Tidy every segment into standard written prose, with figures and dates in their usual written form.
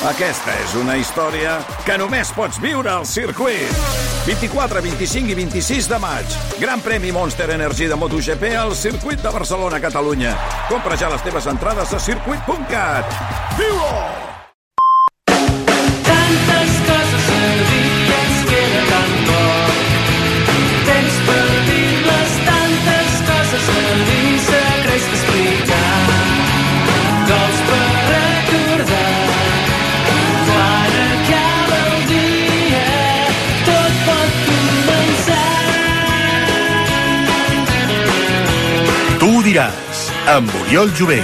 Aquesta és una història que només pots viure al circuit. 24, 25 i 26 de maig. Gran premi Monster Energy de MotoGP al circuit de Barcelona, Catalunya. Compra ja les teves entrades a circuit.cat. Viu-ho! Tantes coses a dir que ens queda tan poc. Temps per dir-les, tantes coses a dir, secrets d'explicar. Gols per recordar. Quan acaba el dia, tot pot començar. Tu ho diràs, amb Oriol Jové.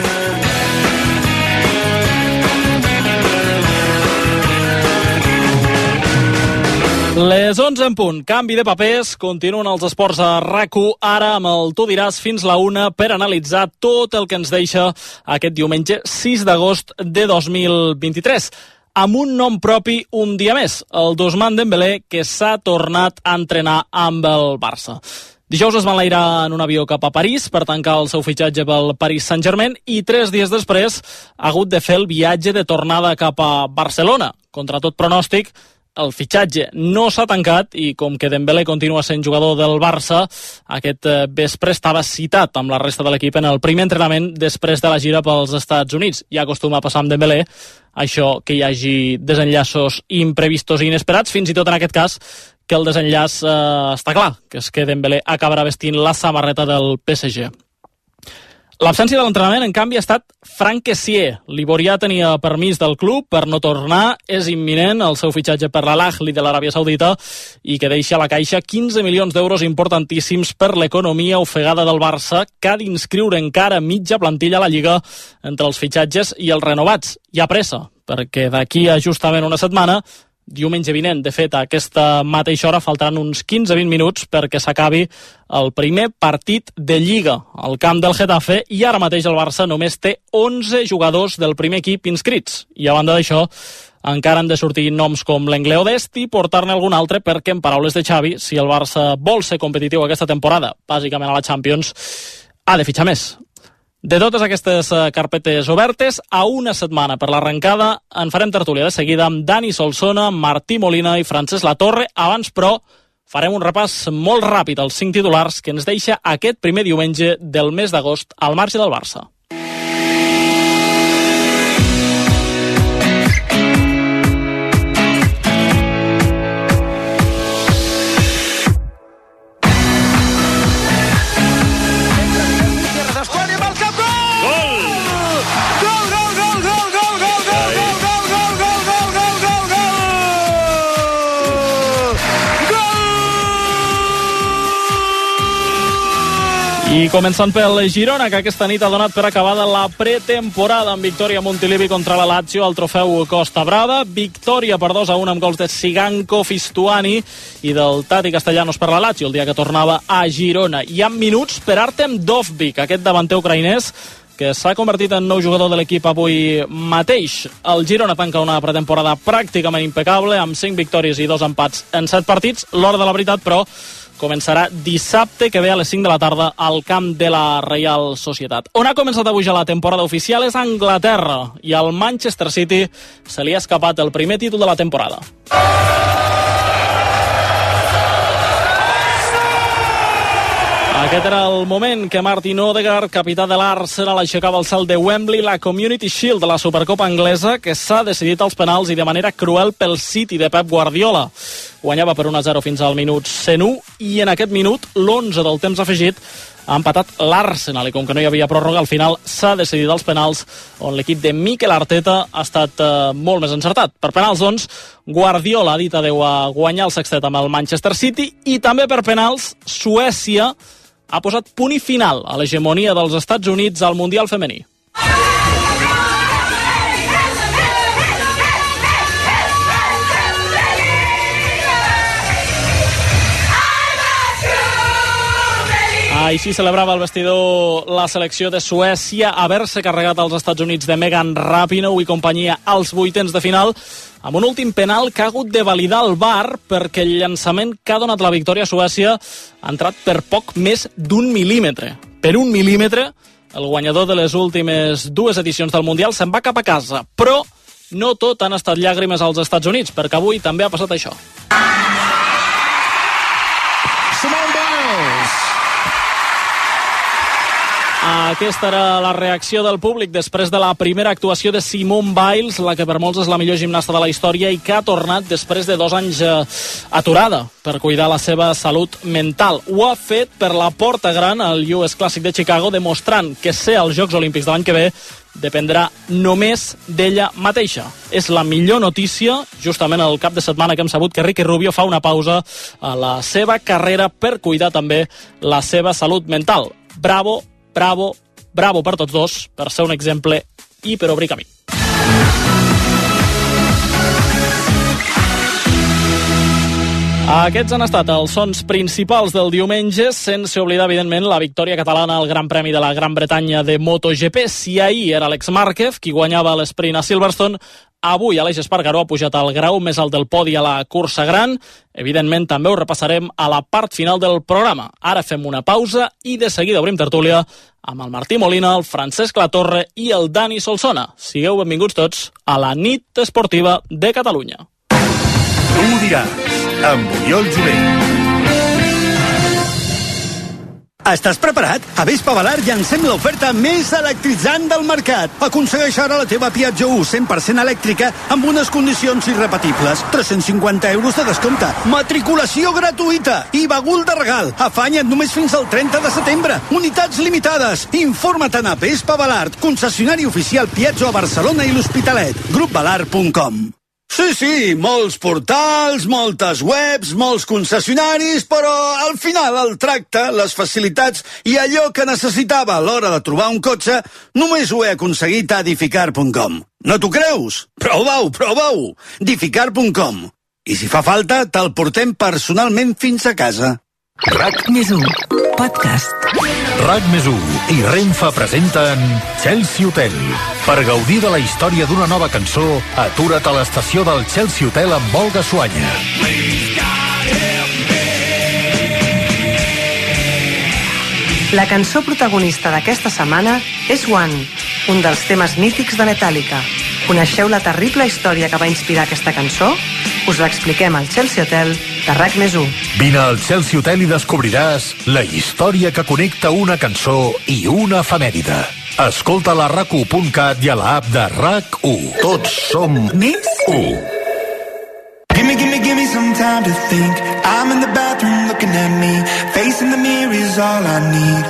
Les 11 en punt, canvi de papers, continuen els esports a RAC1, ara amb el Tu diràs fins la 1 per analitzar tot el que ens deixa aquest diumenge 6 d'agost de 2023. Amb un nom propi un dia més, el d'Ousmane Dembélé, que s'ha tornat a entrenar amb el Barça. Dijous es va enlairar en un avió cap a París per tancar el seu fitxatge pel Paris Saint-Germain i 3 dies després ha hagut de fer el viatge de tornada cap a Barcelona. Contra tot pronòstic, el fitxatge no s'ha tancat i com que Dembélé continua sent jugador del Barça, aquest vespre estava citat amb la resta de l'equip en el primer entrenament després de la gira pels Estats Units. Ja acostuma a passar amb Dembélé això, que hi hagi desenllaços imprevistos i inesperats, fins i tot en aquest cas que el desenllaç està clar, que és que Dembélé acabarà vestint la samarreta del PSG. L'absència de l'entrenament, en canvi, ha estat Franck Kessié. L'Ivorià tenia permís del club per no tornar. És imminent el seu fitxatge per l'Al-Ahly de l'Aràbia Saudita i que deixa a la caixa 15 milions d'euros importantíssims per l'economia ofegada del Barça, que ha d'inscriure encara mitja plantilla a la Lliga entre els fitxatges i els renovats. Hi ha pressa, perquè d'aquí a justament una setmana, diumenge vinent, de fet, a aquesta mateixa hora faltaran uns 15-20 minuts perquè s'acabi el primer partit de Lliga al camp del Getafe i ara mateix el Barça només té 11 jugadors del primer equip inscrits. I a banda d'això, encara han de sortir noms com l'Engleo Dest i portar-ne algun altre perquè, en paraules de Xavi, si el Barça vol ser competitiu aquesta temporada, bàsicament a la Champions, ha de fitxar més. De totes aquestes carpetes obertes, a una setmana per l'arrencada, en farem tertúlia de seguida amb Dani Solsona, Martí Molina i Francesc Latorre. Abans, però, farem un repàs molt ràpid als 5 titulars que ens deixa aquest primer diumenge del mes d'agost al marge del Barça. I començant pel Girona, que aquesta nit ha donat per acabada la pretemporada amb victòria a Montilivi contra la Lazio al trofeu Costa Brava, victòria per 2-1 amb gols de Siganco, Fistuani i del Tati Castellanos per la Lazio el dia que tornava a Girona. I amb minuts per Artem Dovbyk, aquest davanter ucraïnès que s'ha convertit en nou jugador de l'equip avui mateix. El Girona tanca una pretemporada pràcticament impecable amb 5 victòries i 2 empats en 7 partits. L'hora de la veritat, però, començarà dissabte que ve a les 5 de la tarda al camp de la Reial Societat. On ha començat avui ja la temporada oficial és Anglaterra i al Manchester City se li ha escapat el primer títol de la temporada. Aquest era el moment que Martin Odegaard, capità de l'Arsenal, aixecava el salt de Wembley, la Community Shield de la Supercopa anglesa, que s'ha decidit als penals i de manera cruel pel City de Pep Guardiola. Guanyava per 1-0 fins al minut 101 i en aquest minut, l'11 del temps afegit, ha empatat l'Arsenal i com que no hi havia pròrroga, al final s'ha decidit als penals on l'equip de Mikel Arteta ha estat molt més encertat. Per penals, doncs, Guardiola ha dit adeu a guanyar el sextet amb el Manchester City i també per penals Suècia ha posat punt i final a l'hegemonia dels Estats Units al Mundial femení. Així celebrava el vestidor la selecció de Suècia, haver-se carregat als Estats Units de Megan Rapinoe i companyia als vuitens de final, amb un últim penal que ha hagut de validar el VAR perquè el llançament que ha donat la victòria a Suècia ha entrat per poc més d'1 mil·límetre. Per 1 mil·límetre, el guanyador de les últimes 2 edicions del Mundial se'n va cap a casa, però no tot han estat llàgrimes als Estats Units, perquè avui també ha passat això. Simone Biles. Aquesta era la reacció del públic després de la primera actuació de Simone Biles, la que per molts és la millor gimnasta de la història i que ha tornat després de 2 anys aturada per cuidar la seva salut mental. Ho ha fet per la porta gran al US Classic de Chicago, demostrant que ser als Jocs Olímpics de l'any que ve dependrà només d'ella mateixa. És la millor notícia, justament el cap de setmana que hem sabut que Ricky Rubio fa una pausa a la seva carrera per cuidar també la seva salut mental. Bravo, bravo, bravo per tots dos, per ser un exemple i per obrir camí. Aquests han estat els sons principals del diumenge, sense oblidar, evidentment, la victòria catalana al Gran Premi de la Gran Bretanya de MotoGP. Si ahir era Alex Márquez qui guanyava l'esprint a Silverstone, avui Aleix Espargaró ha pujat al grau més alt del podi a la cursa gran. Evidentment, també ho repassarem a la part final del programa. Ara fem una pausa i de seguida obrim tertúlia amb el Martí Molina, el Francesc Latorre i el Dani Solsona. Sigueu benvinguts tots a la nit esportiva de Catalunya. Tu diràs, amb Oriol Jovent. Estàs preparat? A Vespa Ballard llancem l'oferta més electritzant del mercat. Aconsegueix ara la teva Piaggio 100% elèctrica amb unes condicions irrepetibles. 350 euros de descompte, matriculació gratuïta i bagul de regal. Afanya't només fins al 30 de setembre. Unitats limitades. Informa't a Vespa Ballard, concessionari oficial Piaggio a Barcelona i l'Hospitalet. grupballard.com. Sí, molts portals, moltes webs, molts concessionaris, però al final el tracte, les facilitats i allò que necessitava a l'hora de trobar un cotxe només ho he aconseguit a edificar.com. No t'ho creus? Prova-ho! edificar.com. I si fa falta, te'l portem personalment fins a casa. RAC+1, podcast. RAC+1 i Renfe presenten Chelsea Hotel. Per gaudir de la història d'una nova cançó, atura't a l'estació del Chelsea Hotel amb Olga Suanya. La cançó protagonista d'aquesta setmana és One, un dels temes mítics de Metallica. Coneixeu la terrible història que va inspirar aquesta cançó? Us l'expliquem al Chelsea Hotel de RAC+1. Vine al Chelsea Hotel i descobriràs la història que connecta una cançó i una efemèride. Escolta a RAC1.cat i a l'app de RAC1. Tots som Més 1. Give me some time to think. I'm in the bathroom looking at me. Facing the mirror is all I need.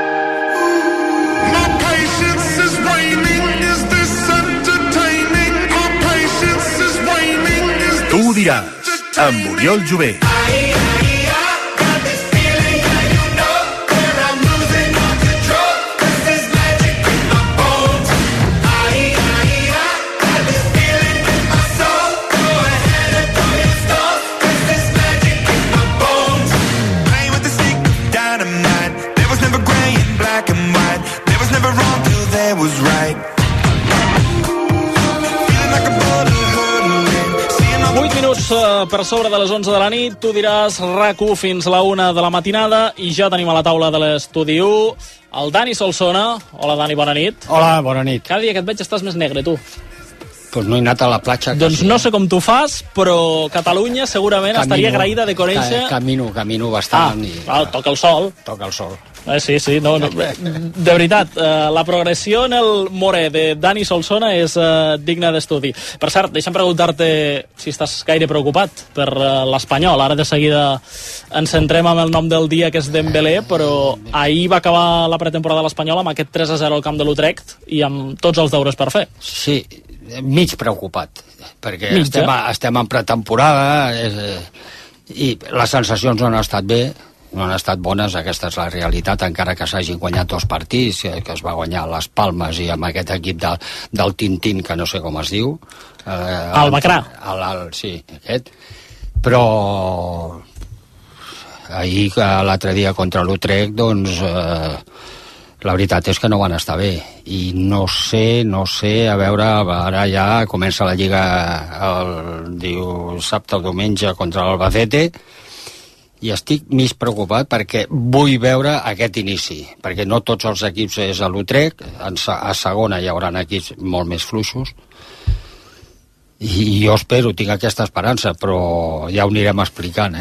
My patience is waning. Is this entertaining? My patience is waning. Tu diràs, amb Oriol Jovent. Was right. 8 minuts per sobre de les 11 de la nit. Tu diràs RAC1 fins la 1 de la matinada i ja tenim a la taula de l'estudi 1 el Dani Solsona. Hola, Dani, bona nit. Hola, bona nit. Cada dia que et veig estàs més negre, tu. Pues no he anat a la platja. Doncs no sé com tu fas, però Catalunya segurament estaria agraïda de conèixer... Camino bastant. Toca el sol. Toca el sol. Sí, no, de veritat, la progressió en el morè de Dani Solsona és digna d'estudi. Per cert, deixa'm preguntar-te si estàs gaire preocupat per l'Espanyol. Ara de seguida ens centrem en el nom del dia, que és Dembélé, però ahir va acabar la pretemporada de l'Espanyol amb aquest 3-0 al camp de l'Utrecht i amb tots els deures per fer. Sí, mig preocupat, perquè estem en pretemporada i les sensacions no han estat bé, no han estat bones, aquesta és la realitat, encara que s'hagin guanyat 2 partits, que es va guanyar a les Palmes i amb aquest equip del Tintín, que no sé com es diu. El Bacrà. Sí, aquest. Però ahir, l'altre dia contra l'Utrecht, doncs la veritat és que no van estar bé. I no sé, a veure, ara ja comença la Lliga dissabte o diumenge contra l'Albacete, i estic més preocupat perquè vull veure aquest inici, perquè no tots els equips és a l'Utrecht, a segona hi haurà equips molt més fluixos, I jo espero, tinc aquesta esperança, però ja ho anirem explicant,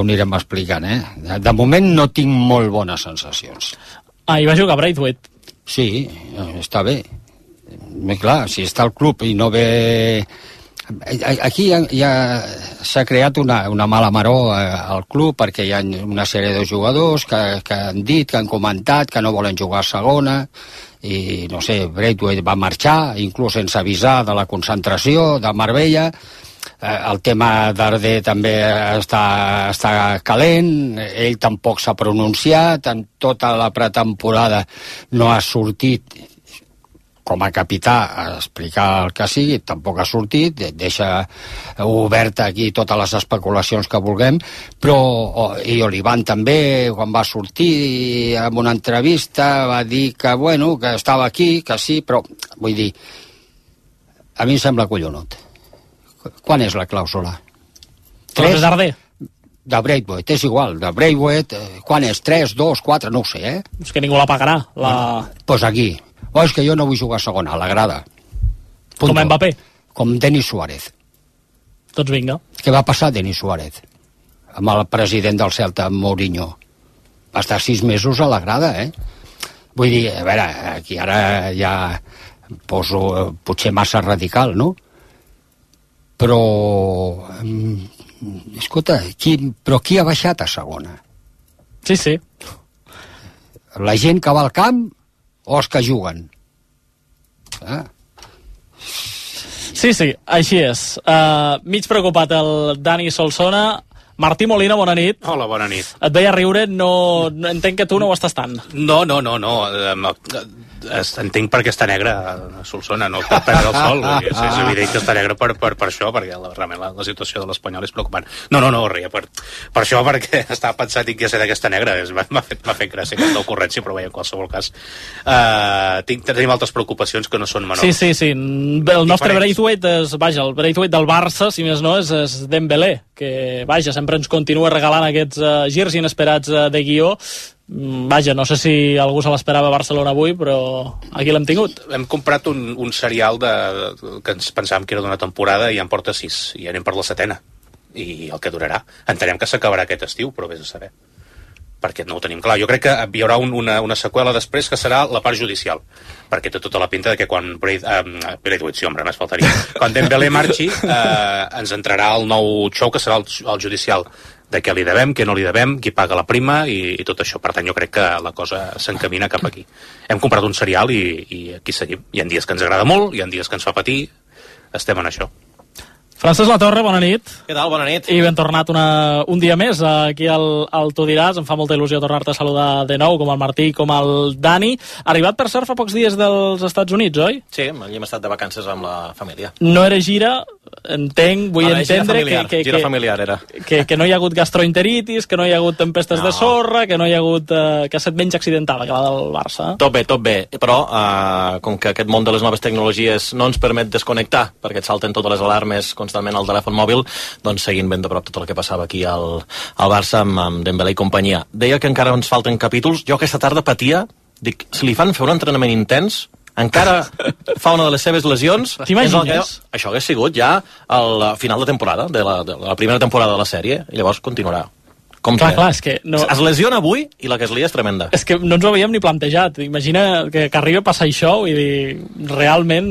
De moment no tinc molt bones sensacions. Hi va jugar Braithwaite. Sí, està bé. Clar, si està al club i no ve... Aquí ja s'ha creat una mala maror al club perquè hi ha una sèrie de jugadors que han dit, que han comentat que no volen jugar a segona i no sé, Braithwaite va marxar inclús sense avisar de la concentració de Marbella. El tema d'Ardé també està calent, ell tampoc s'ha pronunciat, en tota la pretemporada no ha sortit com a capità a explicar el que sigui, tampoc ha sortit, deixa oberta aquí totes les especulacions que vulguem, però i Olivan també, quan va sortir en una entrevista, va dir que, bueno, que estava aquí, que sí, però, vull dir, a mi em sembla collonut. Quan és la clàusula? 3 d'Ardé. De Braithwaite, és igual, de Braithwaite, quan és? 3, 2, 4, no ho sé, És que ningú la pagarà. Pues aquí. És que jo no vull jugar a segona, a la grada. Com Mbappé. Com Denis Suárez. Doncs vinga. Què va passar Denis Suárez? Amb el president del Celta, Mourinho. Va estar 6 mesos a la grada, Vull dir, a veure, aquí ara ja poso potser massa radical, no? Però... escolta, qui ha baixat a segona? Sí. La gent que va al camp o els que juguen? Sí, així és. Mig preocupat el Dani Solsona. Martí Molina, bona nit. Hola, bona nit. Et veia riure, no entenc que tu no ho estàs tant. No. Entenc per què està negre a Solsona, no per perdre el sol. És evident que està negre per això, perquè realment la situació de l'Espanyol és preocupant. No, ria per això, perquè estava pensant que ja sé de què està negre. M'ha fet gràcia aquesta ocurrència, però en qualsevol cas tenim altres preocupacions que no són menors. Sí. El nostre Braithwaite és, el Braithwaite del Barça, si més no, és Dembélé, que, sempre ens continua regalant aquests girs inesperats de guió. No sé si algú se l'esperava a Barcelona avui, però aquí l'hem tingut. Hem comprat un serial que ens pensàvem que era d'una temporada i ja en porta 6, i anem per la 7ª, i el que durarà. Entenem que s'acabarà aquest estiu, però vés a saber, perquè no ho tenim clar. Jo crec que hi haurà una seqüela després que serà la part judicial, perquè té tota la pinta de que quan Braithwaite, sí, home, només faltaria, quan Dembélé marxi ens entrarà el nou show, que serà el judicial, de què li devem, què no li devem, qui paga la prima i tot això. Per tant, jo crec que la cosa s'encamina cap aquí. Hem comprat un serial i aquí seguim. Hi ha dies que ens agrada molt, hi ha dies que ens fa patir, estem en això. Francesc Latorre, bona nit. Què tal? Bona nit. I ben tornat un dia més aquí al Tu diràs. Em fa molta il·lusió tornar-te a saludar de nou, com el Martí, com el Dani. Arribat per cert fa pocs dies dels Estats Units, oi? Sí, allí hem estat de vacances amb la família. No era gira, vull entendre gira familiar era. Que no hi ha hagut gastroenteritis, que no hi ha hagut tempestes de sorra, que no hi ha hagut que ha estat menys accidentada que la del Barça. Tot bé, però com que aquest món de les noves tecnologies no ens permet desconnectar, perquè et salten totes les alarmes constantment al telèfon mòbil, doncs seguint ben de prop tot el que passava aquí al Barça amb Dembélé i companyia. Deia que encara ens falten capítols. Jo aquesta tarda patia, dic, si li fan fer un entrenament intens, encara fa una de les seves lesions. T'imagines? Això hagués sigut ja al final de temporada, de la primera temporada de la sèrie, i llavors continuarà. Clar, és que no... Es lesiona avui i la que es lia és tremenda. És que no ens ho havíem ni plantejat. Imagina que arribi a passar això, vull dir, realment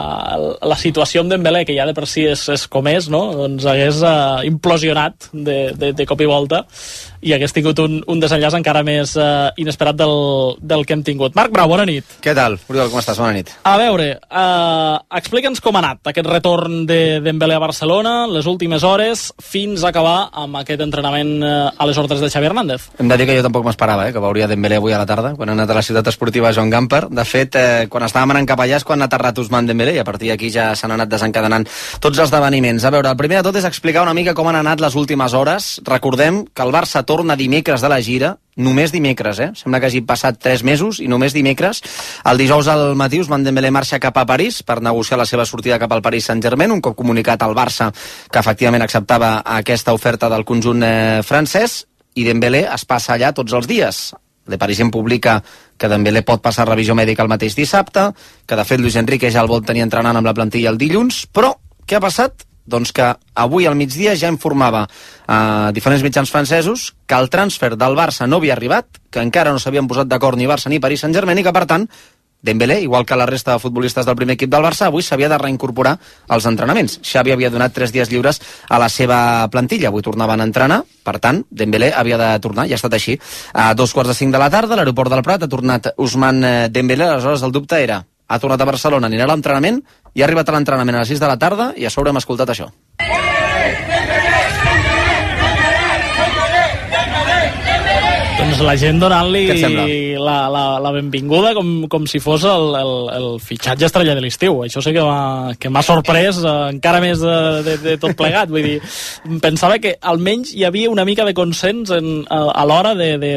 la situació amb Dembélé, que ja de per si és com és, no? Doncs hagués implosionat de cop i volta i hagués tingut un desenllaç encara més inesperat del que hem tingut. Marc Brau, bona nit. Què tal, Oriol, com estàs? Bona nit. A veure, explica'ns com ha anat aquest retorn de Dembélé a Barcelona, les últimes hores, fins a acabar amb aquest entrenament a les ordres de Xavi Hernández. Hem de dir que jo tampoc m'esperava, que veuria Dembélé avui a la tarda, quan ha anat a la ciutat esportiva Joan Gamper. De fet, quan estàvem anant cap allà és quan ha aterrat Ousmane Dembélé, i a partir d'aquí ja s'han anat desencadenant tots els esdeveniments. A veure, el primer de tot és explicar una mica com han anat les últimes hores. Recordem que el Barça torna dimecres de la gira, només dimecres, Sembla que hagi passat 3 mesos i només dimecres. El dijous al matí Ousmane Dembélé marxa cap a París per negociar la seva sortida cap al Paris Saint-Germain, un cop comunicat al Barça que efectivament acceptava aquesta oferta del conjunt francès, i Dembélé es passa allà tots els dies. Le Parisien publica que Dembélé pot passar revisió mèdica el mateix dissabte, que de fet Luis Enrique ja el vol tenir entrenant amb la plantilla el dilluns, però Què ha passat? Doncs que avui al migdia ja informava a diferents mitjans francesos que el transfer del Barça no havia arribat, que encara no s'havien posat d'acord ni Barça ni Paris Saint-Germain i que, per tant, Dembélé, igual que la resta de futbolistes del primer equip del Barça, avui s'havia de reincorporar als entrenaments. Xavi havia donat 3 dies lliures a la seva plantilla. Avui tornaven a entrenar, per tant, Dembélé havia de tornar, ja ha estat així. A 2:45 de la tarda, a l'aeroport del Prat, ha tornat Ousmane Dembélé. Aleshores, el dubte era, ha tornat a Barcelona, anirà a l'entrenament, i ha arribat a l'entrenament a les 6 de la tarda, i a sobre hem escoltat això. Doncs la gent donant-li la benvinguda com si fos el fitxatge estrella de l'estiu. Això sí que m'ha sorprès encara més de tot plegat. Vull dir, pensava que almenys hi havia una mica de consens a l'hora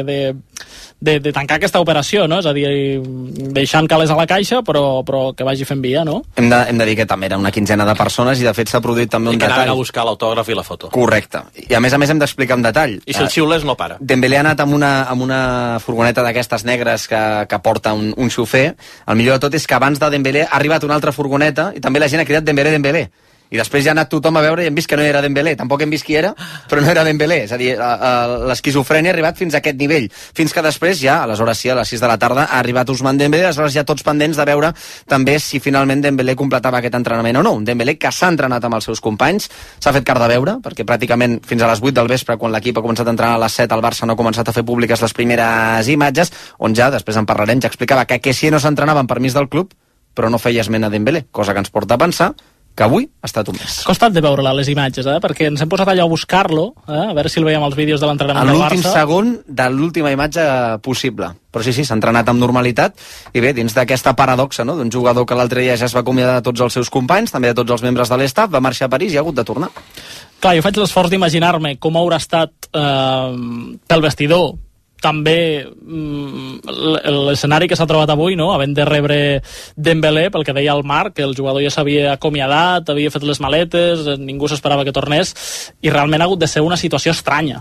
de tancar aquesta operació, no? És a dir, deixant calés a la caixa, però que vagi fent via, no? Hem de dir que també era una quinzena de persones i de fet s'ha produït també un detall. I que anaven a buscar l'autògraf i la foto. Correcte. I a més hem d'explicar un detall. I si el xiules no para. Dembélé ha anat amb una furgoneta d'aquestes negres que porta un xofer. El millor de tot és que abans de Dembélé ha arribat una altra furgoneta i també la gent ha cridat Dembélé, Dembélé. I després ja ha anat tothom a veure i hem vist que no era Dembélé. Tampoc hem vist qui era, però no era Dembélé. És a dir, l'esquizofrènia ha arribat fins a aquest nivell. Fins que després ja, aleshores sí, a les 6 de la tarda, ha arribat Ousmane Dembélé, aleshores ja tots pendents de veure també si finalment Dembélé completava aquest entrenament o no. Un Dembélé que s'ha entrenat amb els seus companys, s'ha fet car de veure, perquè pràcticament fins a les 8 del vespre, quan l'equip ha començat a entrenar a les 7, el Barça no ha començat a fer públiques les primeres imatges, on ja, després en parlarem, ja explicava que si no s'entrenava amb permís del club, però no feia esment a Dembélé, cosa que ens porta a pensar que avui ha estat un mes. Ha costat de veure-la, les imatges, perquè ens hem posat allà a buscar-lo, a veure si el veiem als vídeos de l'entrenament del Barça. A l'últim segon de l'última imatge possible. Però sí, s'ha entrenat amb normalitat, i bé, dins d'aquesta paradoxa, no?, d'un jugador que l'altre dia ja es va acomiadar de tots els seus companys, també de tots els membres de l'estaf, va marxar a París i ha hagut de tornar. Clar, jo faig l'esforç d'imaginar-me com haurà estat pel vestidor, també l'escenari que s'ha trobat avui, no? Havent de rebre Dembélé, pel que deia el Marc, que el jugador ja s'havia acomiadat, havia fet les maletes, ningú s'esperava que tornés, i realment ha hagut de ser una situació estranya.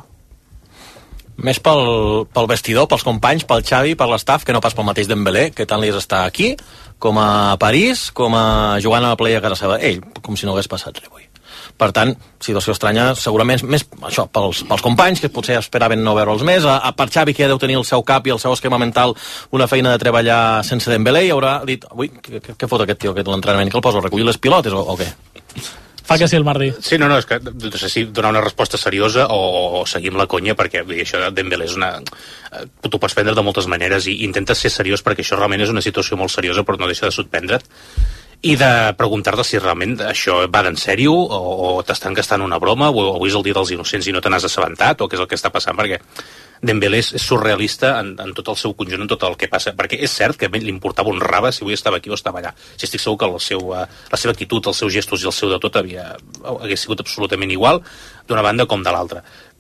Més pel vestidor, pels companys, pel Xavi, per l'estaf, que no pas pel mateix Dembélé, que tant li és estar aquí, com a París, com a jugant a la playa a casa seva. Ell, com si no hagués passat res avui. Per tant, situació estranya, segurament més això, pels companys, que potser esperaven no veure'ls més, per Xavi, que ja deu tenir el seu cap i el seu esquema mental una feina de treballar sense Dembélé, i haurà dit, avui, què fot aquest tio, aquest l'entrenament, que el poso a recollir les pilotes o què? Fa que sí, el Martí. Sí, no, és que no sé si donar una resposta seriosa o seguir amb la conya, perquè això de Dembélé és una... Tu pots prendre de moltes maneres i intentes ser seriós, perquè això realment és una situació molt seriosa, però no deixa de sorprendre't, i de preguntar-te si realment això va d'en sèrio o t'estan gastant una broma o avui és el dia dels innocents i no te n'has assabentat o què és el que està passant, perquè Dembélé és surrealista en tot el seu conjunt, en tot el que passa, perquè és cert que a ell li importava un rave si avui estava aquí o estava allà. Si estic segur que la seva actitud, els seus gestos i el seu de tot hagués sigut absolutament igual d'una banda com de l'altra.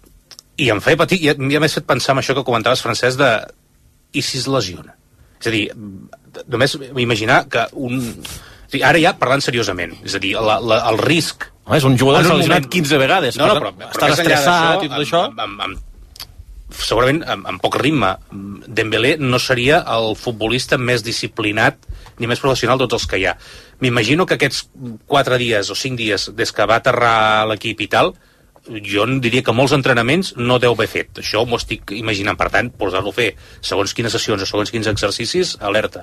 I em feia patir, i m'ha fet pensar en això que comentaves, Francesc, de i si es lesiona? És a dir, només imaginar que ara ja parlant seriosament, és a dir, el risc... És un jugador que s'ha lesionat 15 vegades, però estàs estressat i tot això... Segurament amb poc ritme. Dembélé no seria el futbolista més disciplinat ni més professional de tots els que hi ha. M'imagino que aquests 4 dies o 5 dies des que va aterrar l'equip i tal, jo diria que molts entrenaments no deu haver fet. Això m'ho estic imaginant. Per tant, posar-lo a fer segons quines sessions o segons quins exercicis, alerta.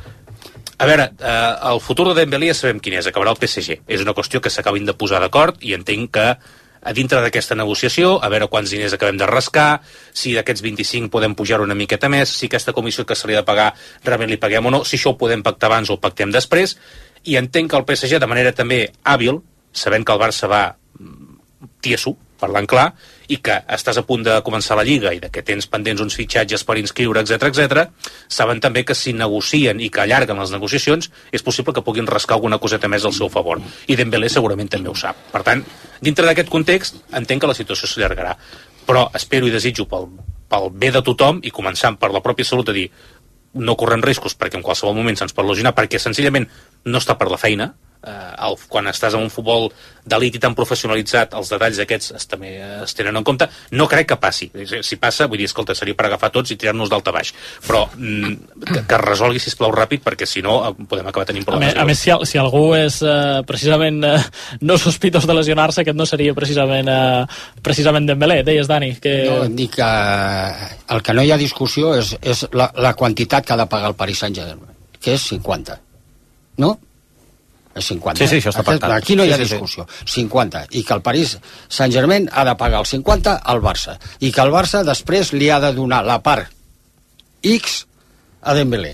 A veure, el futur de Dembélé ja sabem quin és, acabarà el PSG. És una qüestió que s'acabin de posar d'acord i entenc que a dintre d'aquesta negociació, a veure quants diners acabem de rascar, si d'aquests 25 podem pujar una miqueta més, si aquesta comissió que se li ha de pagar realment li paguem o no, si això ho podem pactar abans o ho pactem després, i entenc que el PSG de manera també hàbil, sabent que el Barça va tieso, parlant clar, i que estàs a punt de començar la Lliga i que tens pendents uns fitxatges per inscriure, etc, saben també que si negocien i que allarguen les negociacions és possible que puguin rascar alguna coseta més al seu favor. I Dembélé segurament també ho sap. Per tant, dintre d'aquest context, entenc que la situació s'allargarà. Però espero i desitjo pel bé de tothom, i començant per la pròpia salut, a dir, no correm riscos perquè en qualsevol moment se'ns pot lesionar, perquè senzillament no està per la feina, quan estàs en un futbol d'elit i tan professionalitzat, els detalls aquests també es tenen en compte. No crec que passi. Si passa, vull dir, escolta, seria per agafar tots i tirar-nos d'alta baix. Però que es resolgui, sisplau, ràpid, perquè si no podem acabar tenint problemes. A més, si algú és precisament no sospitós de lesionar-se, aquest no seria precisament Dembélé. Deies, Dani, que... No, dic que el que no hi ha discussió és la quantitat que ha de pagar el Paris Saint-Germain, que és 50. No? És 50. Sí, això està pactat. Aquí no hi ha discussió. 50. I que el Paris Saint-Germain ha de pagar el 50 al Barça. I que el Barça després li ha de donar la part X a Dembélé.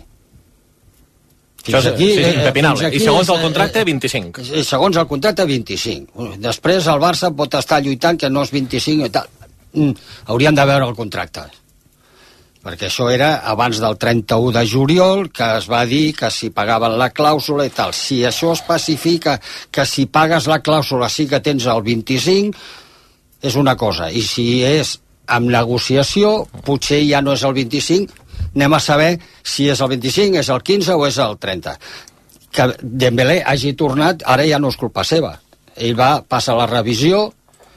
Això és impepinable. I segons el contracte, 25. I segons el contracte, 25. Després el Barça pot estar lluitant que no és 25 i tal. Haurien de veure el contracte. Perquè això era abans del 31 de juliol, que es va dir que si pagaven la clàusula i tal. Si això especifica que si pagues la clàusula sí que tens el 25, és una cosa. I si és amb negociació, potser ja no és el 25, anem a saber si és el 25, és el 15 o és el 30. Que Dembélé hagi tornat, ara ja no és culpa seva. Ell passa la revisió,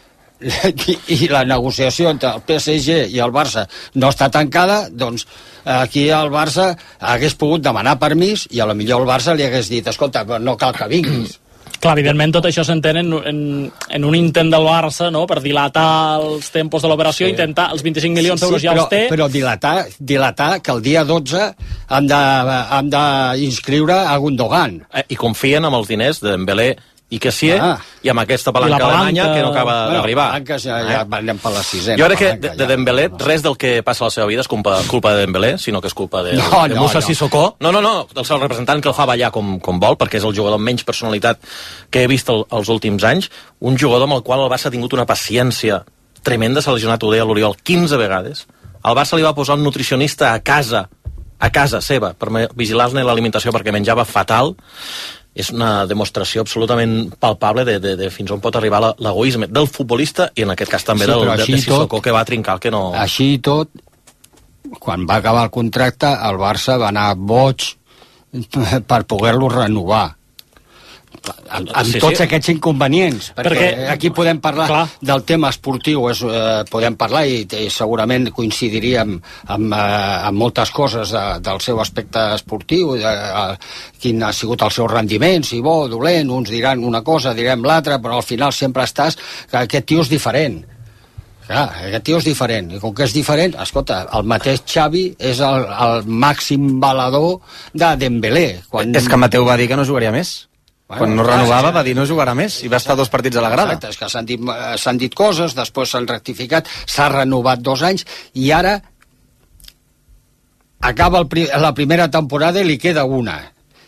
i la negociació entre el PSG i el Barça no està tancada, doncs aquí el Barça hagués pogut demanar permís i a lo millor el Barça li hagués dit, escolta, no cal que vinguis. Clar, evidentment tot això s'entén en un intent del Barça, no?, per dilatar els tempos de l'operació, intentar els 25 milions d'euros ja els té. Però dilatar que el dia 12 han d'inscriure a Gundogan. I confien amb els diners de Dembélé i que sí, i amb aquesta palanca alemanya que no acaba d'arribar. Palanques ja anem per la sisena. Jo crec que de Dembélé, res del que passa a la seva vida és culpa de Dembélé, sinó que és culpa de Moussa Sissoko. No, del seu representant que el fa ballar com vol, perquè és el jugador amb menys personalitat que he vist els últims anys, un jugador amb el qual el Barça ha tingut una paciència tremenda, s'ha lesionat, ho deia l'Oriol, 15 vegades. El Barça li va posar un nutricionista a casa seva, per vigilar-ne l'alimentació perquè menjava fatal. És una demostració absolutament palpable de fins on pot arribar l'egoisme del futbolista i en aquest cas també de Sissoko, que va trincar el que no... Així i tot, quan va acabar el contracte, el Barça va anar boig per poder-lo renovar. Amb tots aquests inconvenients, perquè aquí podem parlar del tema esportiu, podem parlar i segurament coincidiríem amb moltes coses del seu aspecte esportiu, quin ha sigut el seu rendiment, si bo, dolent, uns diran una cosa, direm l'altra, però al final sempre estàs que aquest tio és diferent. Clar, aquest tio és diferent, i com que és diferent, escolta, el mateix Xavi és el màxim balador de Dembélé. És que Mateu va dir que no jugaria més. Quan no renovava va dir no jugarà més i va estar 2 partits a la grada. Exacte, és que s'han dit coses, després s'han rectificat, s'ha renovat 2 anys i ara acaba la primera temporada i li queda una.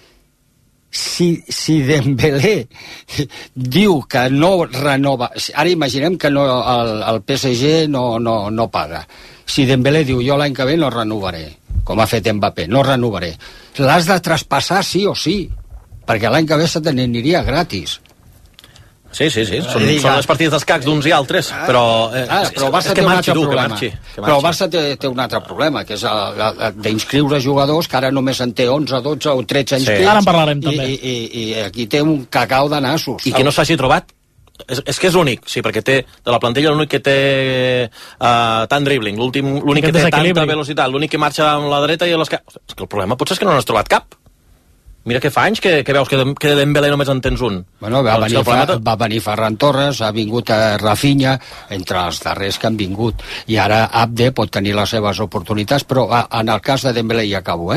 Si Dembélé diu que no renova, ara imaginem que el PSG no paga. Si Dembélé diu jo l'any que ve no renovaré, com ha fet Mbappé, no renovaré, l'has de traspassar sí o sí, perquè l'any que ve se te n'aniria gratis. Sí. Són les partides d'escacs d'uns i altres, però el Barça té un altre problema. Però el Barça té un altre problema, que és d'inscriure jugadors que ara només en té 11, 12 o 13 inscrits. Ara en parlarem també. I aquí té un cacau de nassos. I que no s'hagi trobat. És que és l'únic, sí, perquè té de la plantilla l'únic que té tant dribbling, l'únic que té tanta velocitat, l'únic que marxa amb la dreta i a l'esquerra. És que el problema potser és que no n'has trobat cap. Mira que fa anys que veus que de Dembélé només en tens un. Bueno, va venir Ferran Torres, ha vingut Rafinha, entre els darrers que han vingut. I ara Abde pot tenir les seves oportunitats, però en el cas de Dembélé ja acabo,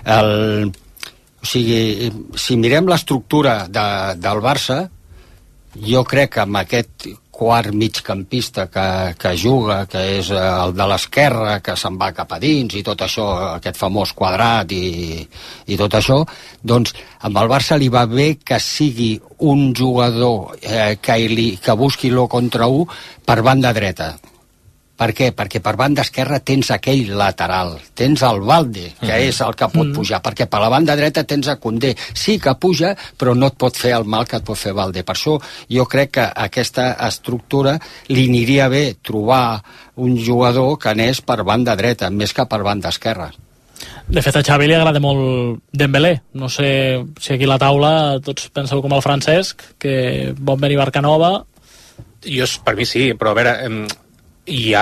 o sigui, si mirem l'estructura del Barça, jo crec que amb aquest quart migcampista que juga, que és el de l'esquerra, que se'n va cap a dins i tot això, aquest famós quadrat i tot això, doncs amb el Barça li va bé que sigui un jugador que busqui l'1 contra 1 per banda dreta. Per què? Perquè per banda esquerra tens aquell lateral, tens el Valde, que és el que pot pujar, perquè per la banda dreta tens a Koundé. Sí que puja, però no et pot fer el mal que et pot fer Valde. Per això jo crec que aquesta estructura li aniria bé trobar un jugador que anés per banda dreta, més que per banda esquerra. De fet, a Xavi li agrada molt Dembélé. No sé si aquí a la taula tots penseu com el Francesc, que vol venir Barcanova. Per mi sí, però a veure, i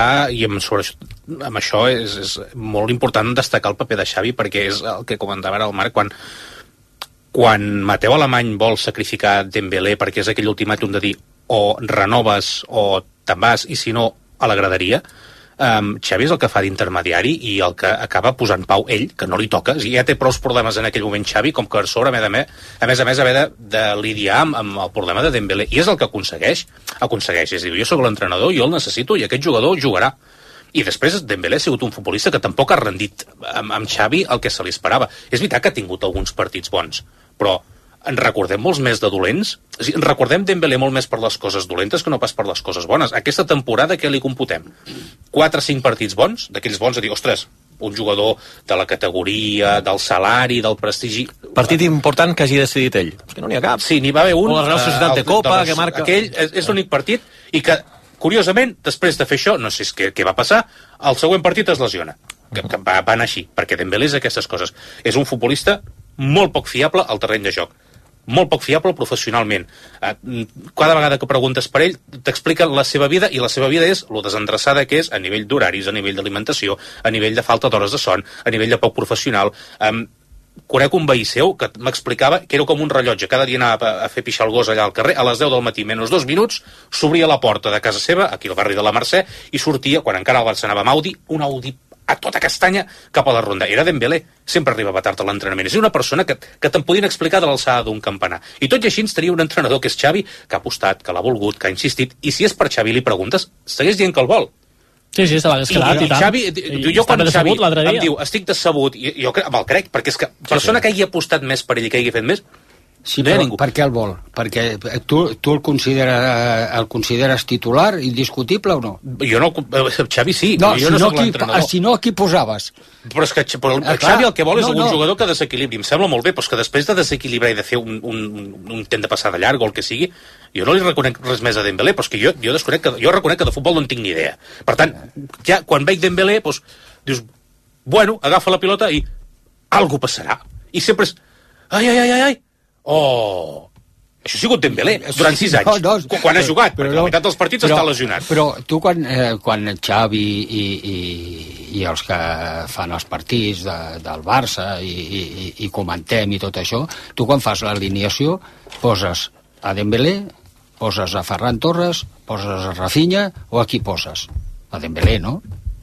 amb això és molt important destacar el paper de Xavi, perquè és el que comentava ara el Marc, quan Mateu Alemany vol sacrificar Dembélé perquè és aquell ultimàtum de dir o renoves o te'n vas, i si no, a la graderia, Xavi és el que fa d'intermediari i el que acaba posant pau ell, que no li toca. Ja té prou problemes en aquell moment Xavi, com que a sobre, a més haver de lidiar amb el problema de Dembélé, i és el que aconsegueix, és a dir, jo sóc l'entrenador, jo el necessito i aquest jugador jugarà. I després Dembélé ha sigut un futbolista que tampoc ha rendit amb Xavi el que se li esperava. És veritat que ha tingut alguns partits bons, però en recordem molts més de dolents. O sigui, recordem Dembélé molt més per les coses dolentes que no pas per les coses bones. Aquesta temporada què li computem? 4 o 5 partits bons, d'aquells bons a dir, ostres, un jugador de la categoria, del salari, del prestigi... Partit important que hagi decidit ell. És que no n'hi ha cap. Sí, n'hi va haver un... O la Real Societat de Copa, que marca... Aquell és l'únic partit, i que, curiosament, després de fer això, no sé què va passar, el següent partit es lesiona. Que va anar així, perquè Dembélé és aquestes coses. És un futbolista molt poc fiable al terreny de joc. Molt poc fiable professionalment. Cada vegada que preguntes per ell t'explica la seva vida, i la seva vida és lo desendreçada que és a nivell d'horaris, a nivell d'alimentació, a nivell de falta d'hores de son, a nivell de poc professional. Conec un veí seu que m'explicava que era com un rellotge. Cada dia anava a fer pixar el gos allà al carrer, a les 10 del matí, menys 2 minuts, s'obria la porta de casa seva, aquí al barri de la Mercè, i sortia, quan encara el Barça anava amb Audi, un Audi a tota castanya cap a la ronda. Era Dembélé, sempre arribava tard a l'entrenament. És una persona que te'n podien explicar de l'alçada d'un campanar. I tot i així ens tenia un entrenador que és Xavi, que ha apostat, que l'ha volgut, que ha insistit, i si és per Xavi li preguntes, segueix dient que el vol. Sí, se l'hagués quedat, i tant. Xavi, jo quan Xavi em diu estic decebut, jo me'l crec, perquè és que persona que hagi apostat més per ell i que hagi fet més, sí, però per què el vol? Perquè tu el consideres titular, indiscutible o no? Jo no, Xavi sí, no, jo no soc l'entrenador. Si no, qui posaves? Però és que Xavi el que vol és un jugador que desequilibri. Em sembla molt bé, però és que després de desequilibrar i de fer un intent de passar de llarg o el que sigui, jo no li reconec res més a Dembélé, però és que jo reconec que de futbol no en tinc ni idea. Per tant, ja quan veig Dembélé, doncs, dius, bueno, agafa la pilota i algú passarà. I sempre és, ai, oh, això ha sigut Dembélé durant 6 anys, quan ha jugat, perquè la meitat dels partits està lesionat. Però tu quan Xavi i els que fan els partits del Barça i comentem i tot això, tu quan fas l'alineació poses a Dembélé, poses a Ferran Torres, poses a Rafinha, o a qui poses? A Dembélé, no?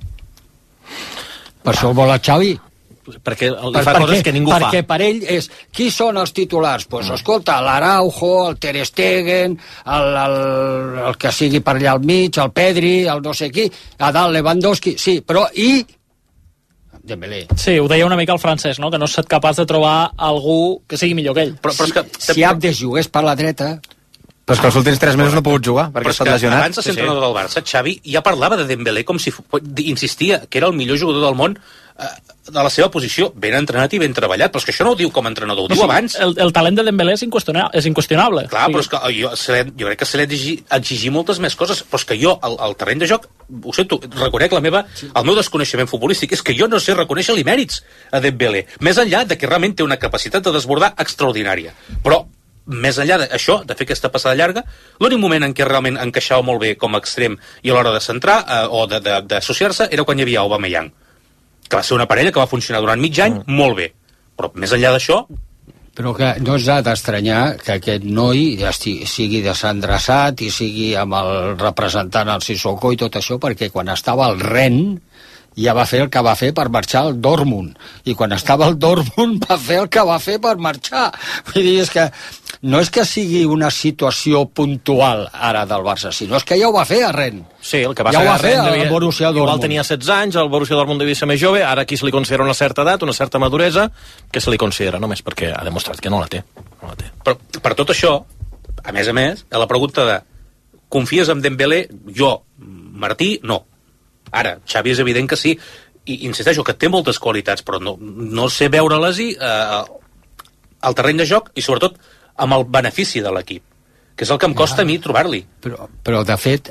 Per això el vol a Xavi. Perquè li fa coses que ningú fa. Perquè per ell és, qui són els titulars? Doncs escolta, l'Araujo, el Ter Stegen, el que sigui per allà al mig, el Pedri, el no sé qui, a dalt Lewandowski, sí, però i Dembélé. Sí, ho deia una mica el Francesc, no? Que no has estat capaç de trobar algú que sigui millor que ell. Però és que si Abdes jugués per la dreta... Però és que els últims 3 mesos no ha pogut jugar, perquè està lesionat. Abans de ser entrenador del Barça, Xavi ja parlava de Dembélé com si insistia que era el millor jugador del món de la seva posició, ben entrenat i ben treballat, però és que això no ho diu com a entrenador, ho diu abans. El talent de Dembélé és inqüestionable. Clar, però és que jo crec que se li ha d'exigir moltes més coses, però és que jo, al terreny de joc, ho sento, reconec el meu desconeixement futbolístic, és que jo no sé reconèixer-li mèrits a Dembélé, més enllà de que realment té una capacitat de desbordar extraordinària. Però més enllà d'això, de fer aquesta passada llarga, l'únic moment en què realment encaixava molt bé com a extrem i a l'hora de centrar o d'associar-se era quan hi havia Aubameyang, que va ser una parella que va funcionar durant mig any molt bé, però més enllà d'això... Però que no ens ha d'estranyar que aquest noi sigui desendreçat i sigui amb el representant al Sissoko i tot això, perquè quan estava al Rennes ja va fer el que va fer per marxar al Dortmund, i quan estava al Dortmund va fer el que va fer per marxar. Vull dir, és que no és que sigui una situació puntual ara del Barça, sinó és que ja ho va fer a Rennes. Sí, el que va ja fer a Rennes, el Borussia Dortmund. Igual tenia 16 anys, el Borussia Dortmund devia ser més jove, ara aquí se li considera una certa edat, una certa maduresa, que se li considera, només perquè ha demostrat que no la té. Però per tot això, a més, a la pregunta de confies en Dembélé? Jo, Martí, no. Ara, Xavi és evident que sí, i insisteixo que té moltes qualitats, però no sé veure-les al terreny de joc i sobretot amb el benefici de l'equip. que és el que em costa a mi trobar-li. Però de fet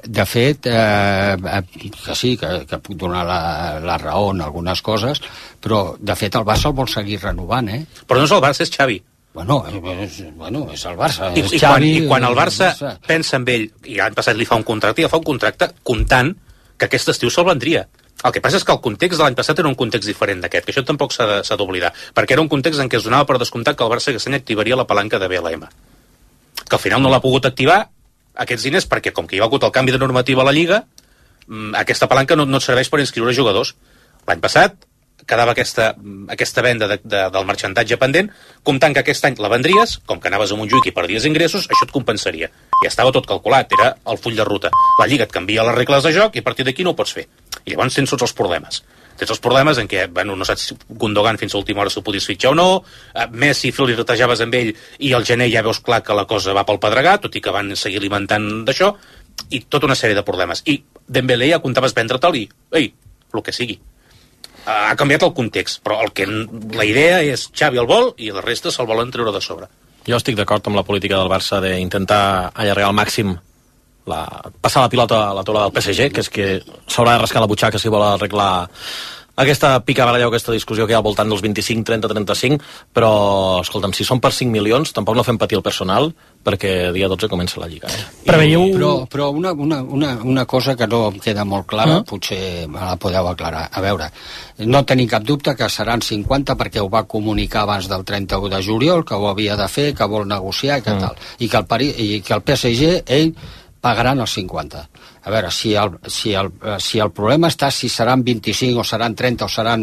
que sí, que puc donar la raó en algunes coses, però de fet el Barça el vol seguir renovant, Però no és el Barça, és Xavi. Bueno, és el Barça, és Xavi. I quan el Barça pensa en ell, i l'any passat li fa un contracte, comptant que aquest estiu se'l vendria. El que passa és que el context de l'any passat era un context diferent d'aquest, que això tampoc s'ha d'oblidar, perquè era un context en què es donava per descomptat que el Barça aquest any activaria la palanca de BLM. Que al final no l'ha pogut activar aquests diners perquè com que hi ha hagut el canvi de normativa a la Lliga, aquesta palanca no et serveix per inscriure jugadors. L'any passat quedava aquesta venda del marxantatge pendent, comptant que aquest any la vendries, com que anaves a Montjuïc i perdies ingressos, això et compensaria. Ja estava tot calculat, era el full de ruta. La Lliga et canvia les regles de joc i a partir d'aquí no ho pots fer. I llavors tens tots els problemes. Tens els problemes en què, no saps si Gundogan fins a última hora s'ho podies fitxar o no, Messi li retejaves amb ell i al gener ja veus clar que la cosa va pel pedregar, tot i que van seguir alimentant d'això, i tota una sèrie de problemes. I Dembélé ja comptaves vendre-te'l i, el que sigui. Ha canviat el context, però la idea és Xavi el vol i la resta se'l volen treure de sobre. Jo estic d'acord amb la política del Barça d'intentar allargar al màxim passar la pilota a la taula del PSG, que és que s'haurà de rascar la butxaca si vol arreglar aquesta picabaralla o aquesta discussió que hi ha al voltant dels 25, 30, 35, però, escolta'm, si són per 5 milions, tampoc no fem patir el personal, perquè dia 12 comença la Lliga. Però una cosa que no em queda molt clara, potser me la podeu aclarar. A veure, no tenim cap dubte que seran 50 perquè ho va comunicar abans del 31 de juliol, que ho havia de fer, que vol negociar i que tal. I que el PSG, ell, pagaran els 50. A veure, si el problema està si seran 25 o seran 30 o seran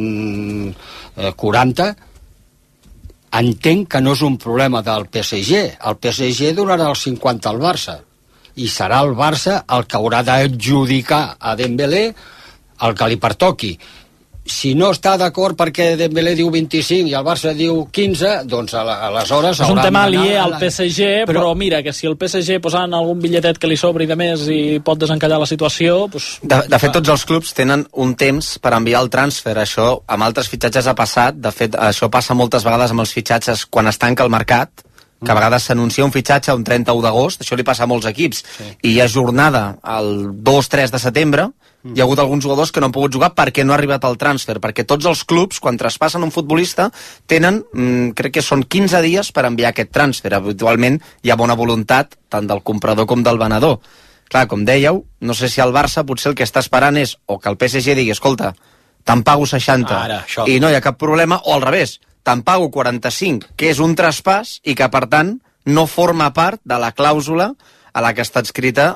40, entenc que no és un problema del PSG. El PSG donarà els 50 al Barça i serà el Barça el que haurà d'adjudicar a Dembélé el que li pertoqui. Si no està d'acord perquè Dembélé diu 25 i el Barça diu 15, doncs aleshores... És un tema alié al PSG, però mira, que si el PSG posant algun bitlletet que li sobri de més i pot desencallar la situació... De fet, tots els clubs tenen un temps per enviar el transfer. Això amb altres fitxatges ha passat. De fet, això passa moltes vegades amb els fitxatges quan es tanca el mercat, que a vegades s'anuncia un fitxatge un 31 d'agost, això li passa a molts equips, i hi ha jornada el 2-3 de setembre, hi ha hagut alguns jugadors que no han pogut jugar perquè no ha arribat el transfer, perquè tots els clubs, quan traspassen un futbolista, tenen, crec que són 15 dies per enviar aquest transfer. Habitualment hi ha bona voluntat, tant del comprador com del venedor. Clar, com dèieu, no sé si el Barça potser el que està esperant és o que el PSG digui, escolta, te'n pago 60 i no hi ha cap problema, o al revés, te'n pago 45, que és un traspàs i que, per tant, no forma part de la clàusula a la que està escrita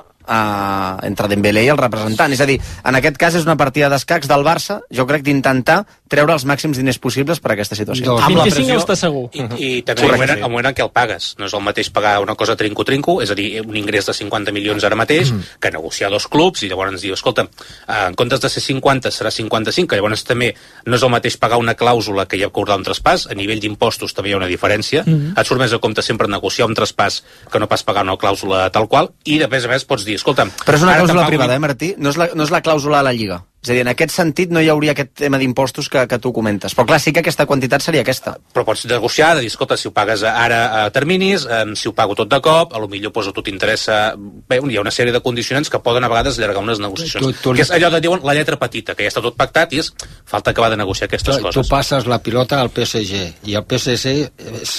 entre Dembélé i el representant. És a dir, en aquest cas és una partida d'escacs del Barça, jo crec, d'intentar treure els màxims diners possibles per a aquesta situació. Amb 25 està segur. I també el moment en què el pagues. No és el mateix pagar una cosa trinco-trinco, és a dir, un ingrés de 50 milions ara mateix, que negociar dos clubs i llavors ens diu, escolta, en comptes de ser 50 serà 55, que llavors també no és el mateix pagar una clàusula que hi ha acordar un traspàs, a nivell d'impostos també hi ha una diferència, et surt més a compte sempre negociar un traspàs que no pas pagar una clàusula tal qual, i de més a més pots dir, escolta'm... Però és una clàusula privada, Martí? No és la clàusula a la Lliga. És a dir, en aquest sentit no hi hauria aquest tema d'impostos que tu comentes. Però clar, sí que aquesta quantitat seria aquesta. Però pots negociar, de dir, escolta, si ho pagues ara a terminis, si ho pago tot de cop, potser posa tu t'interessa... Bé, hi ha una sèrie de condicionants que poden a vegades allargar unes negociacions. Que és allò de diuen la lletra petita, que ja està tot pactat i és falta acabar de negociar aquestes coses. Tu passes la pilota al PSG i el PSG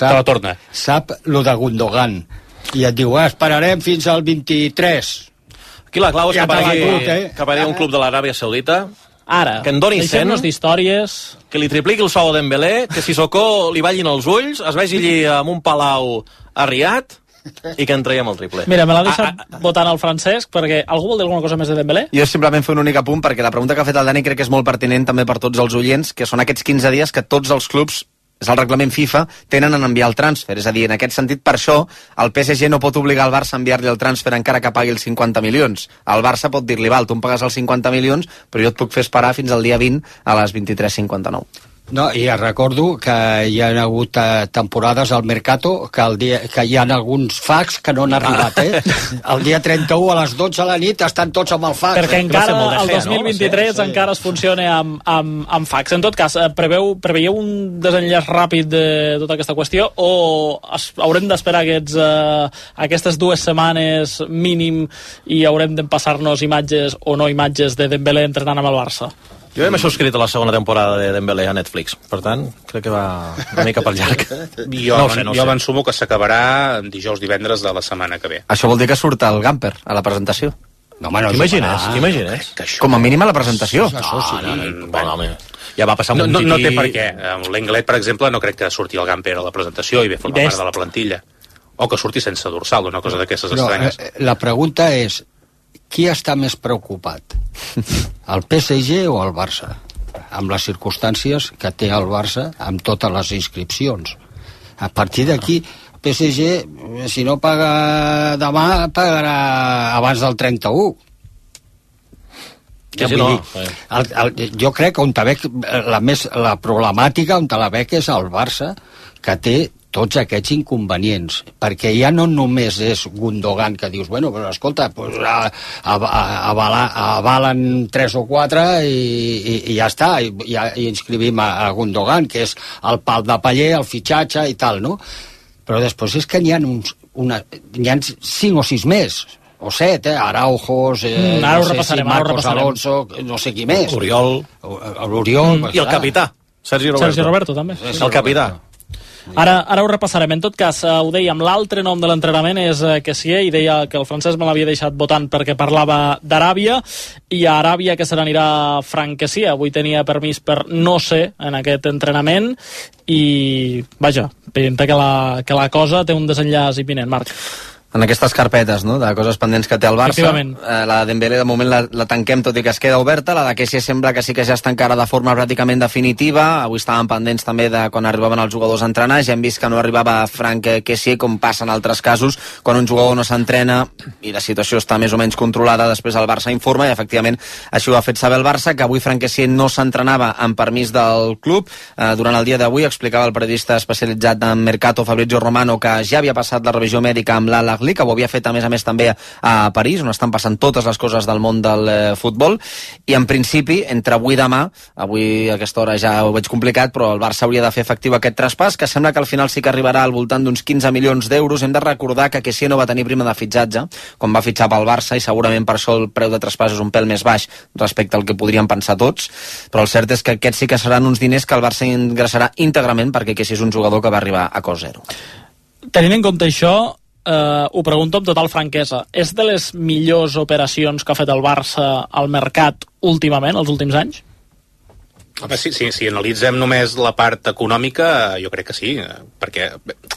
sap lo de Gundogan i et diu, esperarem fins al 23. Aquí la clau és que aparegui un club de l'Aràbia Saudita ara, que en doni 100, d'històries, que li tripliqui el sou a Dembélé, que Sissoko li ballin els ulls, es vegi allí amb un palau a Riad i que en traiem el triple. Mira, me l'ha deixat votant el Francesc, perquè algú vol dir alguna cosa més de Dembélé? Jo simplement fer un únic apunt, perquè la pregunta que ha fet el Dani crec que és molt pertinent també per tots els oients, que són aquests 15 dies que tots els clubs, és el reglament FIFA, tenen en enviar el transfer. És a dir, en aquest sentit, per això, el PSG no pot obligar el Barça a enviar-li el transfer encara que pagui els 50 milions. El Barça pot dir-li, val, tu em pagues els 50 milions, però jo et puc fer esperar fins al dia 20 a les 23:59. No, i recordo que hi ha hagut temporades al Mercato que hi ha alguns fax que no han arribat, El dia 31 a les 12 a la nit estan tots amb el fax. Perquè encara el 2023 encara es funciona amb fax. En tot cas, preveieu un desenllaç ràpid de tota aquesta qüestió o haurem d'esperar aquestes 2 setmanes mínim i haurem de passar-nos imatges o no imatges de Dembélé entrenant amb el Barça? Jo m'he subscrit a la segona temporada de Dembélé a Netflix, per tant, crec que va una mica pel llarg. Jo m'ensumo que s'acabarà divendres de la setmana que ve. Això vol dir que surt el Gamper a la presentació? No, home, no. T'imagines? Com a mínim a la presentació. Ja va passar amb un tití... No té per què. L'Englet, per exemple, no crec que surti el Gamper a la presentació i ve formar part de la plantilla. O que surti sense dorsal, una cosa d'aquestes estranyes. La pregunta és, qui està més preocupat? El PSG o el Barça? Amb les circumstàncies que té el Barça amb totes les inscripcions. A partir d'aquí, el PSG, si no paga demà, pagarà abans del 31. Jo crec que la problemàtica on la veig és el Barça, que té tots aquests inconvenients, perquè ja no només és Gundogan que dius, bueno, però escolta, pues, avalen 3 o 4 i ja està, i inscrivim a Gundogan, que és el pal de paller, el fitxatge i tal, no? Però després és que n'hi ha 5 o 6 més, o 7, Araujos, no sé si Marcos Alonso, no sé qui més. Oriol. I el capità, Sergi Roberto també. El capità. Ara ho repassarem. En tot cas, ho dèiem, l'altre nom de l'entrenament és Kessié, i deia que el francès me l'havia deixat votant perquè parlava d'Aràbia, i a Aràbia que se n'anirà Franck Kessié. Avui tenia permís per no ser en aquest entrenament i, vaja, pinta que la cosa té un desenllaç imminent. Marc. En aquestes carpetes, no?, de coses pendents que té el Barça, la de Dembélé de moment la tanquem, tot i que es queda oberta. La de Kessié sembla que sí que ja està encara de forma pràcticament definitiva. Avui estàvem pendents també de quan arribaven els jugadors a entrenar. Ja hem vist que no arribava Franck Kessié, com passa en altres casos, quan un jugador no s'entrena i la situació està més o menys controlada. Després el Barça informa, i efectivament així ho ha fet saber el Barça, que avui Franck Kessié no s'entrenava amb permís del club. Durant el dia d'avui explicava el periodista especialitzat en Mercato, Fabrizio Romano, que ja havia passat la revisió mèdica amb l'Al Ahly, que ho havia fet a més també a París, on estan passant totes les coses del món del futbol, i en principi entre avui i demà, avui a aquesta hora ja ho veig complicat, però el Barça hauria de fer efectiu aquest traspàs, que sembla que al final sí que arribarà al voltant d'uns 15 milions d'euros. Hem de recordar que Kessié no va tenir prima de fitxatge quan va fitxar pel Barça, i segurament per això el preu de traspàs és un pèl més baix respecte al que podríem pensar tots, però el cert és que aquests sí que seran uns diners que el Barça ingressarà íntegrament, perquè Kessié és un jugador que va arribar a cost zero. Tenint en compte això, ho pregunto amb total franquesa, és de les millors operacions que ha fet el Barça al mercat últimament, els últims anys? Home, si analitzem només la part econòmica, jo crec que sí, perquè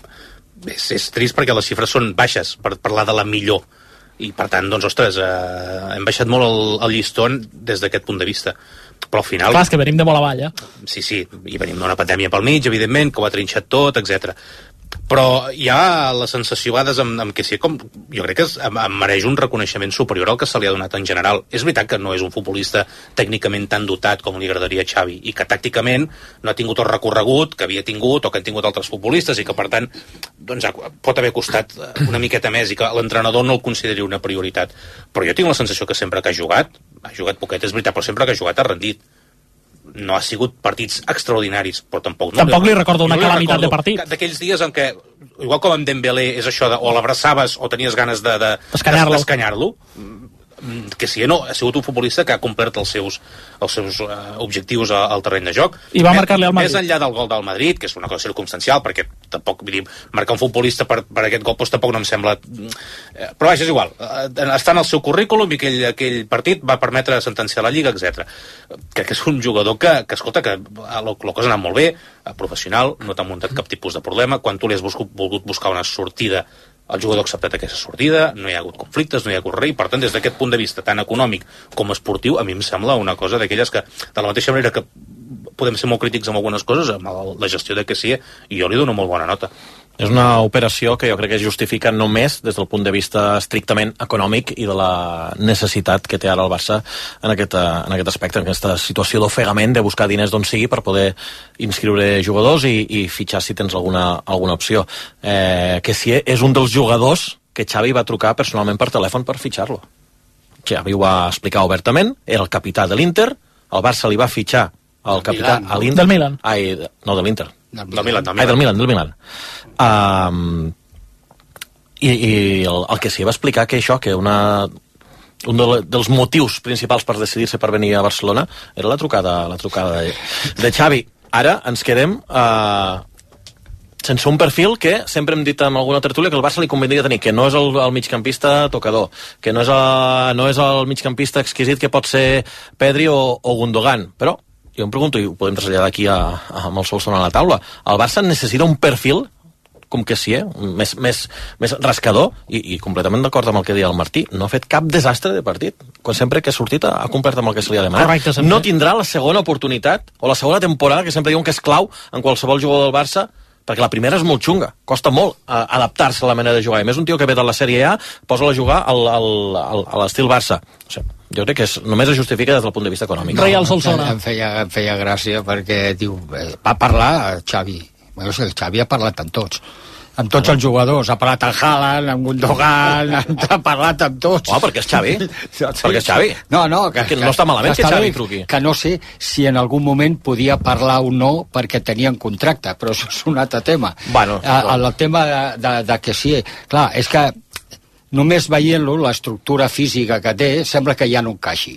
és trist perquè les xifres són baixes per parlar de la millor, i per tant, doncs, ostres, hem baixat molt el llistó des d'aquest punt de vista. Però al final... Clar, és que venim de molt avall, Sí, i venim d'una pandèmia pel mig, evidentment, que ho ha trinxat tot, etc. Però hi ha la sensació a vegades amb Kessié, com jo crec que em mereix un reconeixement superior al que se li ha donat en general. És veritat que no és un futbolista tècnicament tan dotat com li agradaria a Xavi, i que tàcticament no ha tingut el recorregut que havia tingut o que han tingut altres futbolistes, i que per tant doncs, pot haver costat una miqueta més i que l'entrenador no el consideri una prioritat. Però jo tinc la sensació que sempre que ha jugat poquet, és veritat, però sempre que ha jugat ha rendit. No ha sigut partits extraordinaris, però tampoc li recordo una calamitat de partit. D'aquells dies en què, igual com amb Dembélé, és això de o l'abraçaves o tenies ganes d'escanyar-lo, que si no, ha sigut un futbolista que ha complert els seus objectius al terreny de joc. I va marcar-li al Madrid. Més enllà del gol del Madrid, que és una cosa circumstancial, perquè tampoc, marcar un futbolista per aquest gol tampoc no em sembla... Però vaja, és igual. Està en el seu currículum, i aquell partit va permetre sentenciar la Lliga, etc. Crec que és un jugador que escolta, que la cosa ha anat molt bé, professional, no t'ha muntat cap tipus de problema. Quan tu li has volgut buscar una sortida, el jugador ha acceptat aquesta sortida, no hi ha hagut conflictes, no hi ha hagut res, i per tant, des d'aquest punt de vista tan econòmic com esportiu, a mi em sembla una cosa d'aquelles que, de la mateixa manera que podem ser molt crítics amb algunes coses, amb la gestió de Kessié, i jo li dono molt bona nota. És una operació que jo crec que es justifica només des del punt de vista estrictament econòmic i de la necessitat que té ara el Barça en aquest aspecte, en aquesta situació d'ofegament de buscar diners d'on sigui per poder inscriure jugadors i fitxar si tens alguna opció. Que si és un dels jugadors que Xavi va trucar personalment per telèfon per fitxar-lo. Xavi ho va explicar obertament, era el capità de l'Inter, el Barça li va fitxar el capità a l'Inter. Del Milan. No, de l'Inter. Del Milan. I el que sí va explicar que això, que un dels motius principals per decidir-se per venir a Barcelona era la trucada de Xavi. Ara ens quedem sense un perfil que sempre hem dit en alguna tertúlia que el Barça li convindria tenir, que no és el migcampista tocador, que no és el migcampista exquisit que pot ser Pedri o Gundogan, però jo em pregunto, i ho podem traslladar aquí amb el sol sonant a la taula, el Barça necessita un perfil com que sí, més rascador, i completament d'acord amb el que deia el Martí, no ha fet cap desastre de partit, quan sempre que ha sortit ha complert amb el que se li ha demanat. Correcte, no tindrà la segona oportunitat o la segona temporada, que sempre diuen que és clau en qualsevol jugador del Barça, perquè la primera és molt xunga, costa molt adaptar-se a la manera de jugar, i més un tio que ve de la Sèrie A, posa-la a jugar a l'estil Barça. O sigui, jo crec que només es justifica des del punt de vista econòmic. Real Solsona. Em feia gràcia perquè diu, va parlar Xavi. Bueno, el Xavi ha parlat amb tots els jugadors, ha parlat amb Haaland, amb Gundogan, ha parlat amb tots. Perquè és Xavi. Perquè és Xavi. No, que no està malament que Xavi truqui. Que no sé si en algun moment podia parlar o no perquè tenien contracte, però això és un altre tema. Bueno, el tema de que sí, clar, és que només veient-lo, l'estructura física que té, sembla que ja no encaixi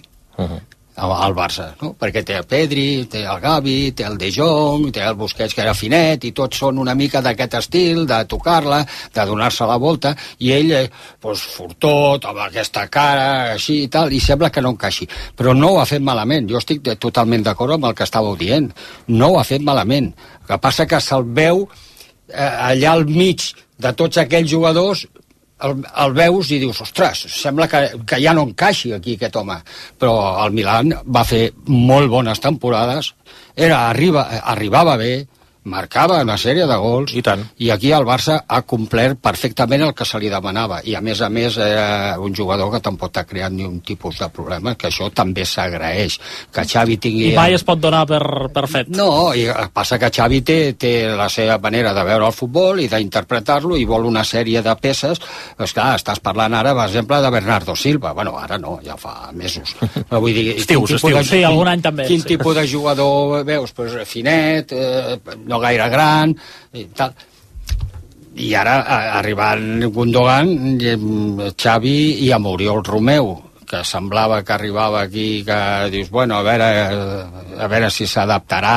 al Barça, no? Perquè té el Pedri, té el Gavi, té el De Jong, té el Busquets, que era finet, i tots són una mica d'aquest estil, de tocar-la, de donar-se la volta, i ell, fortot, amb aquesta cara, així i tal, i sembla que no encaixi. Però no ho ha fet malament, jo estic totalment d'acord amb el que estàveu dient, no ho ha fet malament. El que passa que se'l veu allà al mig de tots aquells jugadors, el veus i dius, ostres, sembla que ja no encaixi aquí aquest home, però el Milan va fer molt bones temporades, arribava bé, marcava una sèrie de gols, i aquí el Barça ha complert perfectament el que se li demanava, i a més un jugador que tampoc ha creat ni un tipus de problema, que això també s'agraeix, que Xavi tingui... I mai es pot donar per fet. No, i passa que Xavi té la seva manera de veure el futbol i d'interpretar-lo, i vol una sèrie de peces. Esclar, estàs parlant ara, per exemple, de Bernardo Silva. Bueno, ara no, ja fa mesos. Però vull dir, sí, algun any també. Quin tipus de jugador veus? Pues finet, no gaire gran i tal. I ara arribant Gundogan, Xavi i amb Oriol Romeu, que semblava que arribava aquí, que dius, bueno, a veure si s'adaptarà,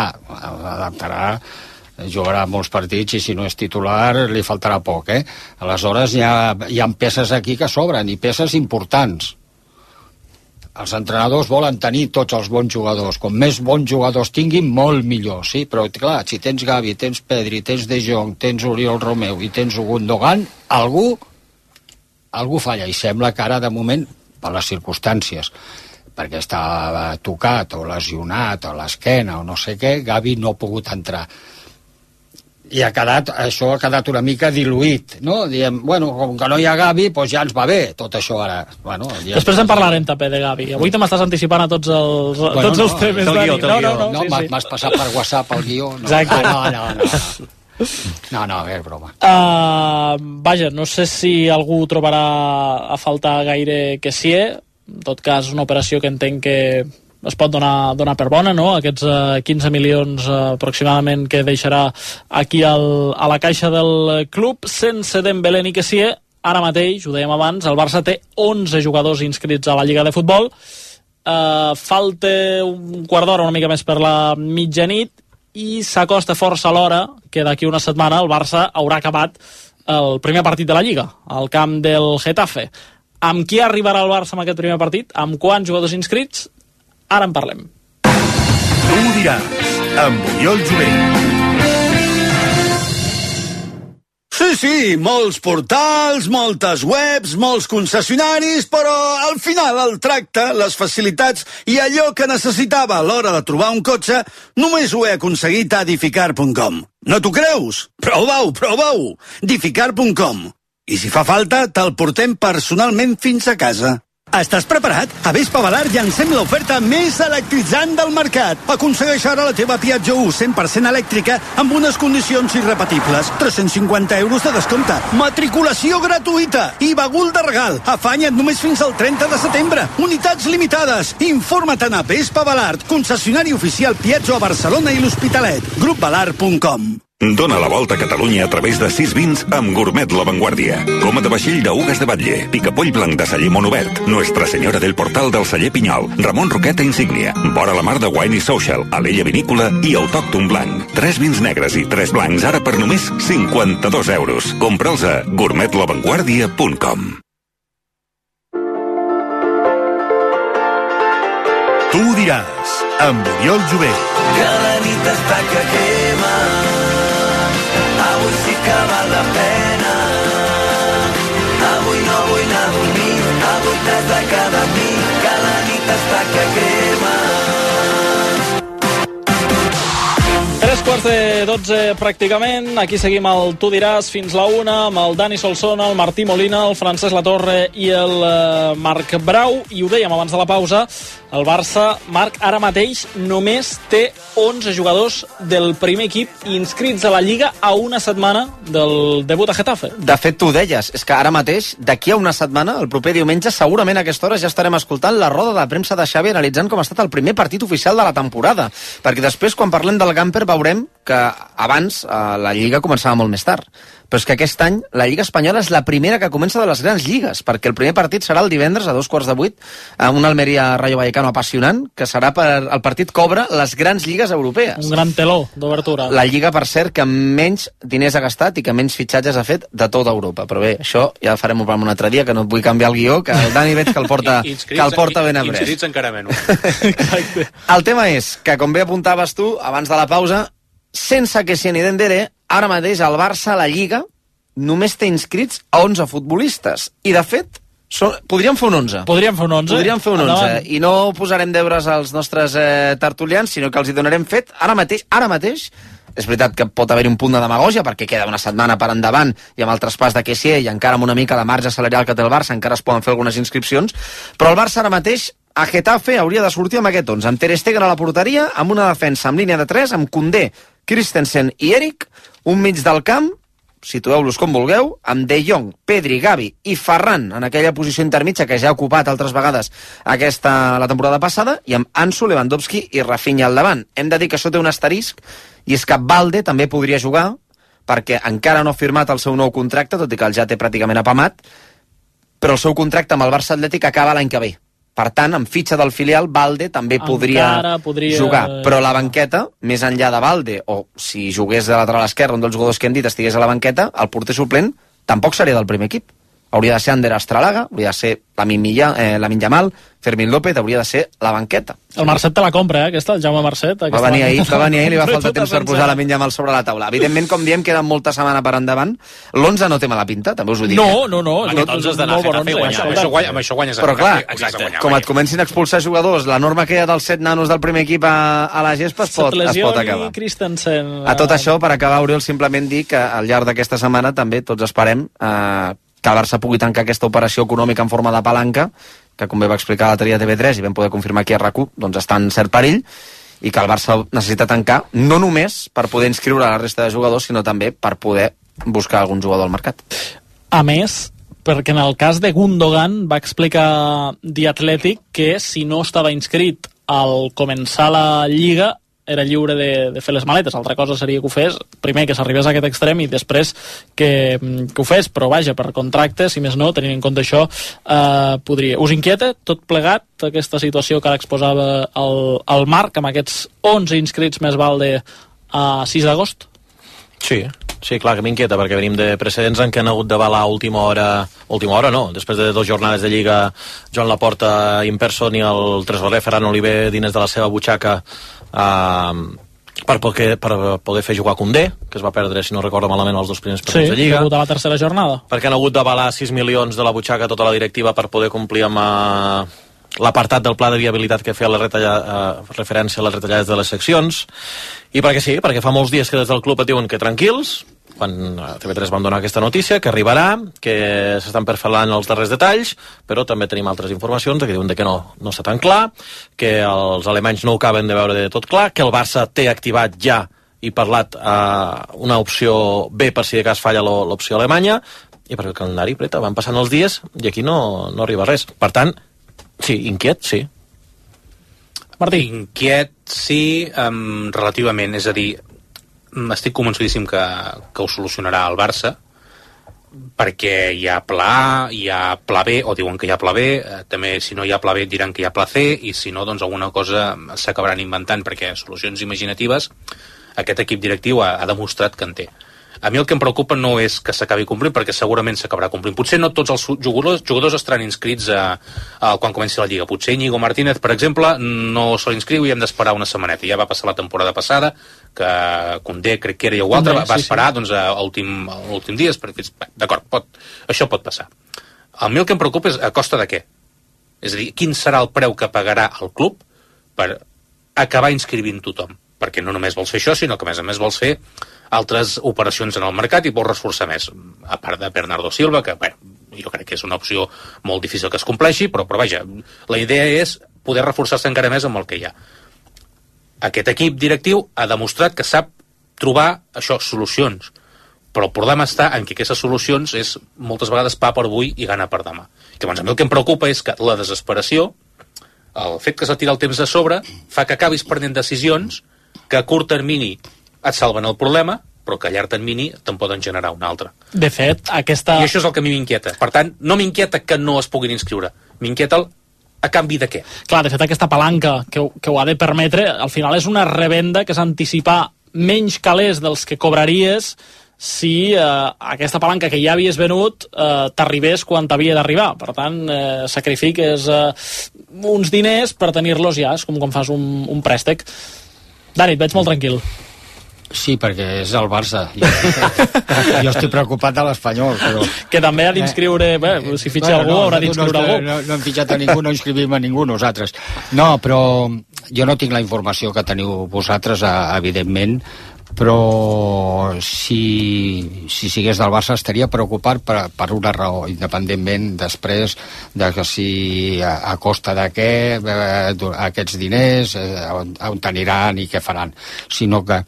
jugarà molts partits i si no és titular li faltarà poc, Aleshores hi ha peces aquí que sobren, i peces importants. Els entrenadors volen tenir tots els bons jugadors. Com més bons jugadors tinguin, molt millor, sí? Però, clar, si tens Gavi, tens Pedri, tens De Jong, tens Oriol Romeu i tens Gundogan, algú falla. I sembla que ara, de moment, per les circumstàncies, perquè està tocat o lesionat o l'esquena o no sé què, Gavi no ha pogut entrar. I això ha quedat una mica diluït, no? Diem, bueno, com que no hi ha Gavi, doncs ja ens va bé, tot això ara. Bueno, ja després en parlarem també de Gavi. Avui te m'estàs anticipant a tots els temes. No, m'has passat per WhatsApp el guió. Exacte. No, és broma. Vaja, no sé si algú trobarà a faltar gaire que sí, en tot cas una operació que entenc que es pot donar per bona, no? Aquests 15 milions aproximadament que deixarà aquí a la caixa del club, sense Dembélé ni Kessié. Ara mateix, ho dèiem abans, el Barça té 11 jugadors inscrits a la Lliga de Futbol. Falta un quart d'hora, una mica més per la mitjanit, i s'acosta força l'hora que d'aquí una setmana el Barça haurà acabat el primer partit de la Lliga, al camp del Getafe. Amb qui arribarà el Barça en aquest primer partit? Amb quants jugadors inscrits? Ara en parlem. Tu ho diràs, amb Oriol Jovell. Sí, Sí, molts portals, moltes webs, molts concessionaris, però al final el tracte, les facilitats i allò que necessitava a l'hora de trobar un cotxe només ho he aconseguit a Dificar.com. No t'ho creus? Prova-ho! Dificar.com. I si fa falta, te'l portem personalment fins a casa. Estàs preparat? A Vespa Balear llancem l'oferta més electritzant del mercat. Aconsegueix ara la teva Piaggio 100% elèctrica amb unes condicions irrepetibles. 350 euros de descompte, matriculació gratuïta i bagul de regal. Afanya't només fins al 30 de setembre. Unitats limitades. Informa't a Vespa Balear, concessionari oficial Piaggio a Barcelona i l'Hospitalet. Grupbalear.com. Dóna la volta a Catalunya a través de 6 vins amb Gourmet La Vanguardia. Coma de vaixell d'Ugues de Batlle, picapoll blanc de celler Monobert, Nuestra Senyora del Portal del celler Pinyol, Ramon Roqueta Insígnia, Vora la Mar de Wine i Social, Alella Vinícola i Autòcton Blanc. 3 vins negres i 3 blancs ara per només 52 euros. Compra'ls a gourmetlavanguardia.com. Tu ho diràs, amb Oriol Jové. Cada nit està que quema, avui sí que val la pena. Avui no vull anar a dormir, avui t'has de quedar amb mi. Cada nit està que quema. 3:45 pràcticament. Aquí seguim el Tu diràs fins la 1 amb el Dani Solsona, el Martí Molina, el Francesc Latorre i el Marc Brau. I ho dèiem abans de la pausa, el Barça, Marc, ara mateix només té 11 jugadors del primer equip inscrits a la Lliga a una setmana del debut a Getafe. De fet, tu ho deies, és que ara mateix, d'aquí a una setmana, el proper diumenge, segurament a aquesta hora ja estarem escoltant la roda de premsa de Xavi analitzant com ha estat el primer partit oficial de la temporada. Perquè després, quan parlem del Gamper, veurem que abans la Lliga començava molt més tard. Però és que aquest any la Lliga Espanyola és la primera que comença de les grans lligues, perquè el primer partit serà el divendres a 2:15 amb un Almeria Rayo Vallecano apassionant, que serà el partit que obre les grans lligues europees. Un gran teló d'obertura. La Lliga, per cert, que menys diners ha gastat i que menys fitxatges ha fet de tota Europa. Però bé, això ja farem un altre dia, que no et vull canviar el guió, que el Dani veig que el porta, ben après. Inscrits encara menys. El tema és que, com bé apuntaves tu, abans de la pausa, sense que si ni Dembélé, ara mateix el Barça a la Lliga només té inscrits a 11 futbolistes. I, de fet, podríem fer un 11. Podríem fer un 11. I no posarem deures als nostres tertulians, sinó que els hi donarem fet ara mateix. És veritat que pot haver-hi un punt de demagògia, perquè queda una setmana per endavant i amb el traspàs de Kessié i encara amb una mica de marge salarial que té el Barça encara es poden fer algunes inscripcions, però el Barça ara mateix a Getafe hauria de sortir amb aquest 11, amb Ter Stegen a la porteria, amb una defensa amb línia de 3, amb Koundé, Christensen i Eric, un mig del camp, situeu-los com vulgueu, amb De Jong, Pedri, Gavi i Ferran en aquella posició intermitja que ja ha ocupat altres vegades la temporada passada, i amb Ansu, Lewandowski i Rafinha al davant. Hem de dir que això té un asterisc, i és que Balde també podria jugar, perquè encara no ha firmat el seu nou contracte, tot i que el ja té pràcticament apamat, però el seu contracte amb el Barça Atlètic acaba l'any que ve. Per tant, amb fitxa del filial, Balde també podria jugar. Però la banqueta, més enllà de Balde, o si jugués de lateral esquerre, un dels jugadors que hem dit estigués a la banqueta, el porter suplent tampoc seria del primer equip. Hauria de ser Ander Astralaga, hauria de ser Lamine Yamal, Fermín López, hauria de ser la banqueta. El Marcet te la compra, aquesta, el Jaume Marcet. Va venir ahir, li va faltar temps per posar Lamine Yamal sobre la taula. Evidentment, com diem, queda molta setmana per endavant. L'11 no té mala pinta, també us ho dic. No. Doncs has d'anar a Getafe i guanyar. Amb això guanyes. Però clar, com et comencin a expulsar jugadors, la norma que hi ha dels 7 nanos del primer equip a la gespa es pot acabar. A tot això, per acabar, Oriol, simplement dir que al llarg d'aquesta setmana també tots esperem que el Barça pugui tancar aquesta operació econòmica en forma de palanca, que com bé va explicar l'altre dia a TV3 i vam poder confirmar aquí a RAC1, doncs està en cert perill, i que el Barça necessita tancar no només per poder inscriure la resta de jugadors, sinó també per poder buscar algun jugador al mercat. A més, perquè en el cas de Gundogan va explicar The Athletic que si no estava inscrit al començar la Lliga era lliure de fer les maletes. Altra cosa seria que ho fes, primer que s'arribés a aquest extrem i després que ho fes, però vaja, per contracte, si més no, tenint en compte això, podria. Us inquieta tot plegat aquesta situació que ara exposava el Marc, amb aquests 11 inscrits més Balde a 6 d'agost? Sí, clar que m'inquieta, perquè venim de precedents en què han hagut d'avalar a última hora no, després de 2 jornades de Lliga, Joan Laporta in person i el tresorer Ferran Oliver diners de la seva butxaca, per poder fer jugar Koundé, que es va perdre, si no recordo malament, els 2 primers partits de Lliga. Sí, degut a la tercera jornada. Perquè han hagut d'avalar 6 milions de la butxaca tota la directiva per poder complir amb l'apartat del pla de viabilitat que feia referència a les retallades de les seccions, i perquè fa molts dies que des del club et diuen que tranquils, quan a TV3 van donar aquesta notícia, que arribarà, que s'estan perfectant els darrers detalls, però també tenim altres informacions que diuen que no està tan clar, que els alemanys no ho acaben de veure de tot clar, que el Barça té activat ja i parlat una opció B per si de cas falla l'opció alemanya, i perquè el calendari preta, van passant els dies i aquí no arriba res. Per tant, sí, inquiet, sí. Martí. Inquiet, sí, relativament, és a dir, estic convençudíssim que ho solucionarà el Barça, perquè hi ha pla B, o diuen que hi ha pla B, també si no hi ha pla B diran que hi ha pla C, i si no, doncs alguna cosa s'acabaran inventant, perquè solucions imaginatives aquest equip directiu ha demostrat que en té. A mi el que em preocupa no és que s'acabi complint, perquè segurament s'acabarà complint. Potser no tots els jugadors estaran inscrits quan comenci la Lliga. Potser Íñigo Martínez, per exemple, no se l'inscriu i hem d'esperar una setmaneta. Ja va passar la temporada passada, que Koundé, crec que era, i algú altre, va esperar doncs, a l'últim dia. D'acord, això pot passar. A mi el que em preocupa és a costa de què? És a dir, quin serà el preu que pagarà el club per acabar inscrivint tothom? Perquè no només vols fer això, sinó que a més vols fer altres operacions en el mercat i vols reforçar més, a part de Bernardo Silva, que jo crec que és una opció molt difícil que es compleixi, però vaja, la idea és poder reforçar-se encara més amb el que hi ha. Aquest equip directiu ha demostrat que sap trobar solucions, però el problema està en que aquestes solucions és moltes vegades pa per avui i gana per demà. Llavors, a mi el que em preocupa és que la desesperació, el fet que s'ha tirat el temps de sobre, fa que acabis prenent decisions que a curt termini et salven el problema, però que a llarg termini te'n poden generar un altre. De fet, I això és el que a mi m'inquieta. Per tant, no m'inquieta que no es puguin inscriure. M'inquieta a canvi de què? Clar, de fet, aquesta palanca que ho ha de permetre, al final és una revenda que s'anticipa menys calés dels que cobraries si aquesta palanca que ja havies venut t'arribés quan t'havia d'arribar. Per tant, sacrifiques uns diners per tenir-los ja, és com quan fas un préstec. Dani, et veig molt tranquil. Sí, perquè és el Barça. Jo estic preocupat de l'Espanyol, però... Que també ha d'inscriure... si fitxa algú, haurà d'inscriure algú. No hem fitxat a ningú, no inscrivim a ningú nosaltres. No, però jo no tinc la informació que teniu vosaltres, evidentment, però si sigués del Barça estaria preocupat per una raó, independentment després de que si a costa de què aquests diners, on aniran i què faran, sinó que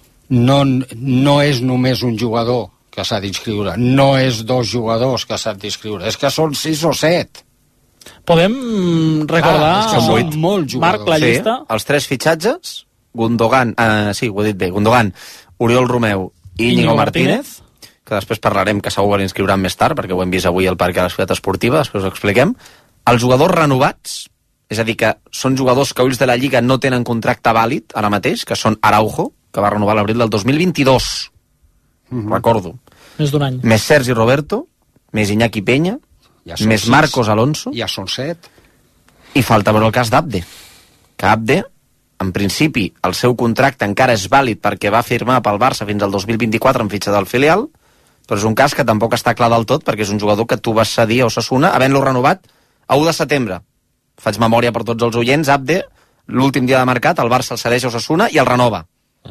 no és només un jugador que s'ha d'inscriure, no és 2 jugadors que s'han d'inscriure, és que són 6 o 7. Podem recordar són molts jugadors. Marc, la llista? Sí, els 3 fitxatges, Gundogan, sí, ho he dit bé, Gundogan, Oriol Romeu i Íñigo Martínez, que després parlarem, que segur que l'inscriuran més tard, perquè ho hem vist avui al Parc de la Ciutat Esportiva, després ho expliquem. Els jugadors renovats, és a dir, que són jugadors que a ulls de la Lliga no tenen contracte vàlid ara mateix, que són Araujo, que va renovar l'abril del 2022, recordo. Més d'un any. Més Sergi Roberto, més Iñaki Peña, més Marcos Alonso. Ja són 7. I falta veure el cas d'Abde. Que Abde, en principi, el seu contracte encara és vàlid perquè va firmar pel Barça fins al 2024 en fitxa del filial, però és un cas que tampoc està clar del tot perquè és un jugador que tu vas cedir a Osasuna havent-lo renovat a 1 de setembre. Faig memòria per tots els oients, Abde, l'últim dia de mercat, el Barça el cedeix a Osasuna i el renova.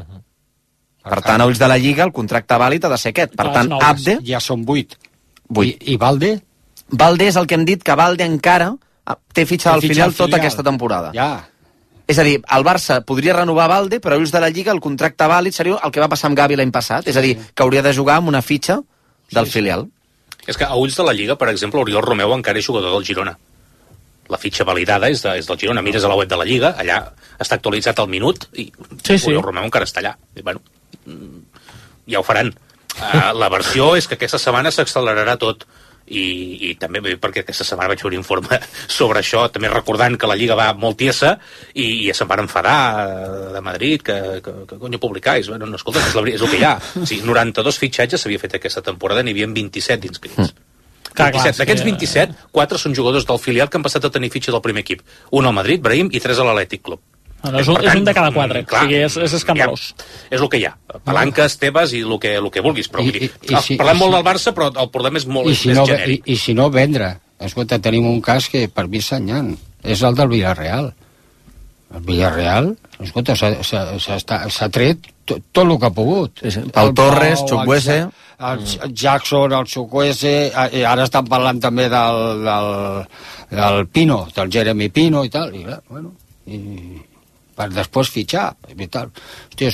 Per tant, a ulls de la Lliga, el contracte vàlid ha de ser aquest. Per tant, Abde... Ja són 8. I Valde? Valde és el que hem dit, que Valde encara té fitxa del filial tota aquesta temporada. Ja. És a dir, el Barça podria renovar Valde, però a ulls de la Lliga el contracte vàlid seria el que va passar amb Gavi l'any passat. És a dir, que hauria de jugar amb una fitxa del filial. És que a ulls de la Lliga, per exemple, Oriol Romeu encara és jugador del Girona. La fitxa validada és del Girona. Mires a la web de la Lliga, allà està actualitzat al minut i Oriol Romeu encara està allà. I, bueno, ja ho faran. La versió és que aquesta setmana s'accelerarà tot i també perquè aquesta setmana vaig fer un informe sobre això, també recordant que la Lliga va molt tiesa i se'n van enfadar de Madrid que conyo publicais. Bueno, no, escolta, és el que hi ha. Sí, 92 fitxatges s'havia fet aquesta temporada, n'hi havia 27 inscrits. D'aquests 27, 4 són jugadors del filial que han passat a tenir fitxa del primer equip. Un al Madrid, Brahim, i 3 a l'Atlètic Club. No, és un de cada 4, clar, o sigui, és escandalós. És el que hi ha, palanques, teves i el que vulguis, però parlem molt del Barça, però el problema és molt genèric. I si no, vendre. Escolta, tenim un cas que per mi és senyant, és el del Villarreal. El Villarreal, escolta, s'ha tret tot el que ha pogut. El Torres, Chukwueze... El Jackson, el Chukwueze, i ara estan parlant també del Pino, del Jeremy Pino i tal, i clar, bueno, per després fitxar i tal. Hòstia,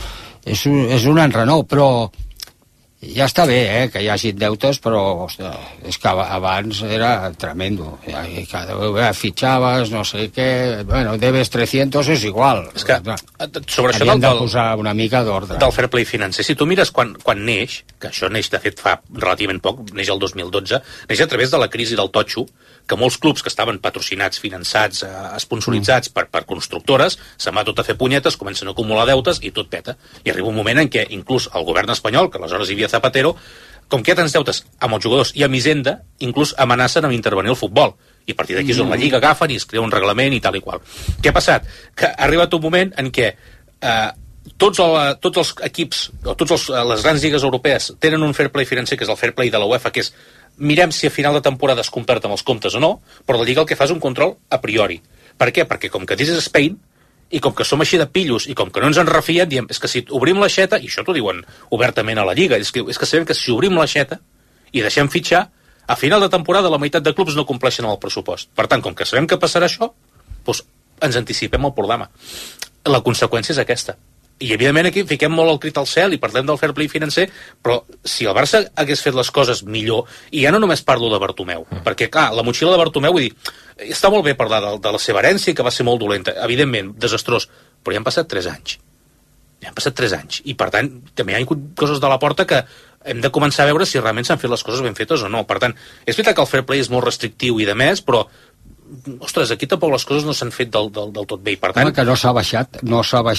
és un enrenou, però ja està bé, que hi hagi deutes, però hòstia, és que abans era tremendo. Cada vegada fitxaves, no sé què, bueno, debes 300, és igual. És que sobre això de posar una mica d'ordre. Del fair play financer, si tu mires quan neix, que això neix de fet fa relativament poc, neix el 2012, neix a través de la crisi del totxo, que molts clubs que estaven patrocinats, finançats, esponsoritzats per constructores, se'n va tot a fer punyetes, comencen a acumular deutes i tot peta. I arriba un moment en què inclús el govern espanyol, que aleshores hi havia Zapatero, com que hi ha tants deutes amb els jugadors i amb Hisenda, inclús amenacen amb intervenir el futbol. I a partir d'aquí és on la Lliga agafen i es crea un reglament i tal i qual. Què ha passat? Que ha arribat un moment en què tots els equips, o totes les grans lligues europees tenen un fair play financer, que és el fair play de la UEFA, que és mirem si a final de temporada es completen els comptes o no, però la Lliga el que fa és un control a priori. Per què? Perquè com que this is Spain, i com que som així de pillos, i com que no ens en refiem, diem, és que si obrim l'aixeta, i això t'ho diuen obertament a la Lliga, és que sabem que si obrim l'aixeta i deixem fitxar, a final de temporada la meitat de clubs no compleixen el pressupost. Per tant, com que sabem que passarà això, doncs ens anticipem el problema. La conseqüència és aquesta. I evidentment aquí fiquem molt el crit al cel i parlem del fair play financer, però si el Barça hagués fet les coses millor, i ja no només parlo de Bartomeu, perquè clar, la motxilla de Bartomeu, vull dir, està molt bé parlar de la seva herència, que va ser molt dolenta, evidentment, desastrós, però ja han passat 3 anys. Ja han passat 3 anys, i per tant també hi ha coses de la porta que hem de començar a veure si realment s'han fet les coses ben fetes o no. Per tant, és veritat que el fair play és molt restrictiu i de més, però ostres, aquí tampoc les coses no s'han fet del tot bé, i per tant... que no s'ha baixat i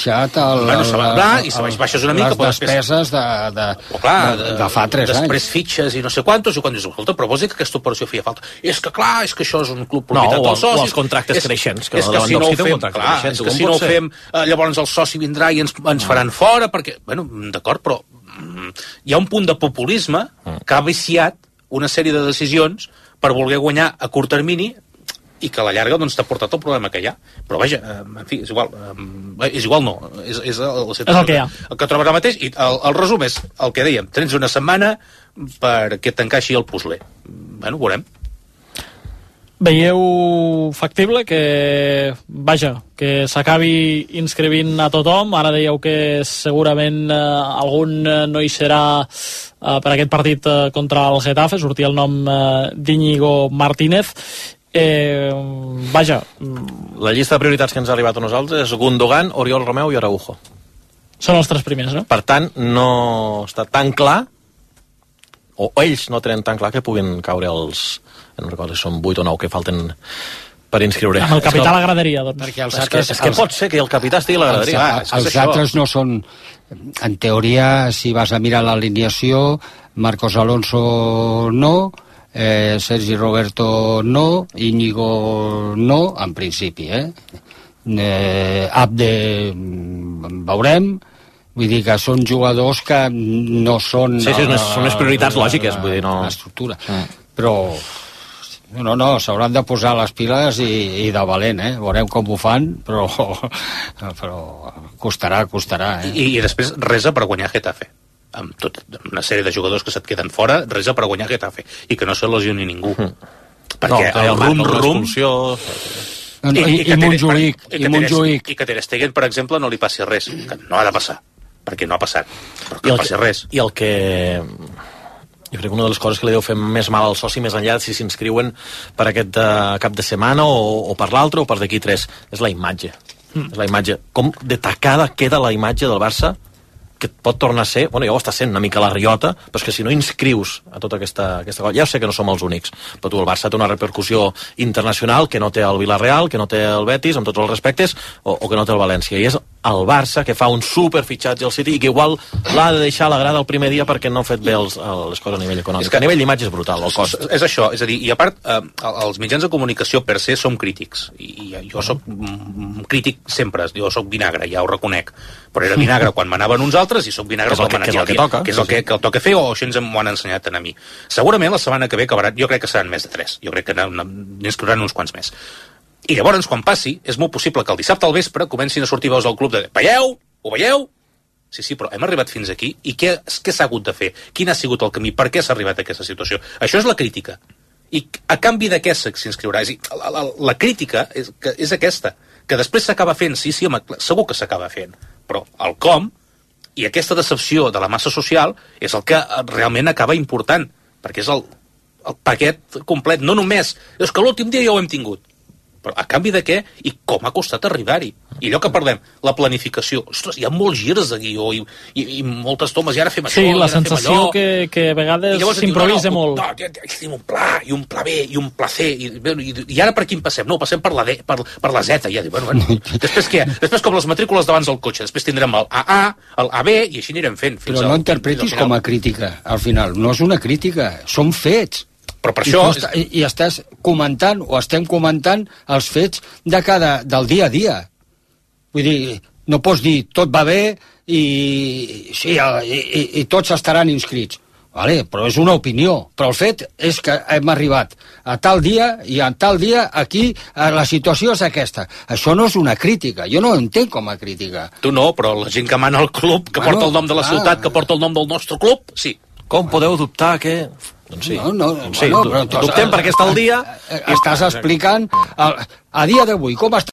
si baixes una mica... Les despeses de fa 3 anys. Després fitxes i no sé quantos, i quan dius, escolta, però vols dir que aquesta operació feia falta? És que clar, és que això és un club propietat dels socis... O els contractes creixents, que és que si no ho fem, clar, és que si no ho fem, llavors el soci vindrà i ens faran fora, perquè, bueno, d'acord, però hi ha un punt de populisme que ha viciat una sèrie de decisions per voler guanyar a curt termini i que a la llarga doncs t'ha portat el problema que hi ha. Però vaja, en fi, és igual no, és el que hi ha. El que trobes ara mateix, i el resum és el que dèiem, tens una setmana perquè t'encaixi el puzzle. Bueno, veurem. Veieu factible que, vaja, que s'acabi inscrivint a tothom? Ara dèieu que segurament algun no hi serà per aquest partit contra el Getafe, sortia el nom d'Íñigo Martínez. Vaja, la llista de prioritats que ens ha arribat a nosaltres és Gundogan, Oriol Romeu i Araujo. Són els 3 primers, no? Per tant, no està tan clar, o ells no tenen tan clar que puguin caure els, no recordo si són 8 o 9 que falten per inscriure. Amb el capità a la graderia, doncs. Perquè els altres, és que pot ser que el capità estigui a la graderia. Els altres no són, en teoria, si vas a mirar l'alineació, Marcos Alonso no, Sergi Roberto no, Íñigo no, en principi, Abde veurem, vull dir que són jugadors que no són... Sí, són les prioritats lògiques, vull dir, no... L'estructura, però... No, s'hauran de posar les piles i de valent, veurem com ho fan, però costarà, I després resa per guanyar Getafe. Amb una sèrie de jugadors que se't queden fora, resa per guanyar Getafe, i que no se lesioni ningú. Perquè el rum... I Montjuïc. I que Ter Stegen, per exemple, no li passi res, que no ha de passar, perquè no ha passat, però que no passi res. I el que... Jo crec que una de les coses que li deu fer més mal al soci, més enllà si s'inscriuen per aquest cap de setmana o per l'altre o per d'aquí 3, és la imatge. És la imatge. Com de tacada queda la imatge del Barça, que pot tornar a ser, bueno, ja ho està sent una mica la riota, però és que si no inscrius a tota aquesta cosa, ja sé que no som els únics, però tu, el Barça té una repercussió internacional que no té el Villarreal, que no té el Betis, amb tots els respectes, o que no té el València, i és al Barça, que fa un superfitxatge al City i que igual l'ha de deixar a la grada el primer dia perquè no ha fet bé les coses a nivell econòmic. A nivell d'imatge és brutal, el cost. És això, és a dir, i a part, els mitjans de comunicació per se som crítics, i jo soc crític sempre, jo soc vinagre, ja ho reconec, però era vinagre quan m'anaven uns altres i soc vinagre quan m'anaven el que toca. Que és el que toca fer, o així m'ho han ensenyat a mi. Segurament la setmana que ve acabaran, jo crec que seran més de 3, jo crec que n'inscriuran uns quants més. I llavors, quan passi, és molt possible que el dissabte al vespre comencin a sortir veus del club de veieu? Ho veieu? Sí, però hem arribat fins aquí i què s'ha hagut de fer? Quin ha sigut el camí? Per què s'ha arribat a aquesta situació? Això és la crítica. I a canvi de què s'inscriurà? La crítica és aquesta, que després s'acaba fent, sí, home, segur que s'acaba fent, però el com i aquesta decepció de la massa social és el que realment acaba important, perquè és el paquet complet, no només, és que l'últim dia ja ho hem tingut, però a canvi de què i com ha costat arribar-hi. I allò que parlem, la planificació. Ostres, hi ha molts girs de guió i moltes tomes, i ara fem això, sí, la sensació que a vegades s'improvisa molt. No, tenim un pla, i un pla B, i un pla C, i ara per quin passem? No, passem per la D, per la Z, ja. Bueno. Després què? Després com les matrícules d'abans del cotxe, després tindrem el AA, el AB, i així anirem fent. Però no interpretis com a crítica, al final. No és una crítica, són fets. Però per això... I estàs comentant, o estem comentant, els fets del dia a dia. Vull dir, no pots dir tot va bé i tots estaran inscrits. Vale, però és una opinió. Però el fet és que hem arribat a tal dia i a tal dia aquí la situació és aquesta. Això no és una crítica. Jo no ho entenc com a crítica. Tu no, però la gent que mana el club, que porta el nom de la ciutat, que porta el nom del nostre club, sí. Com podeu dubtar que... Doncs sí, sí, dubtem perquè està al dia. Estàs explicant a dia d'avui com està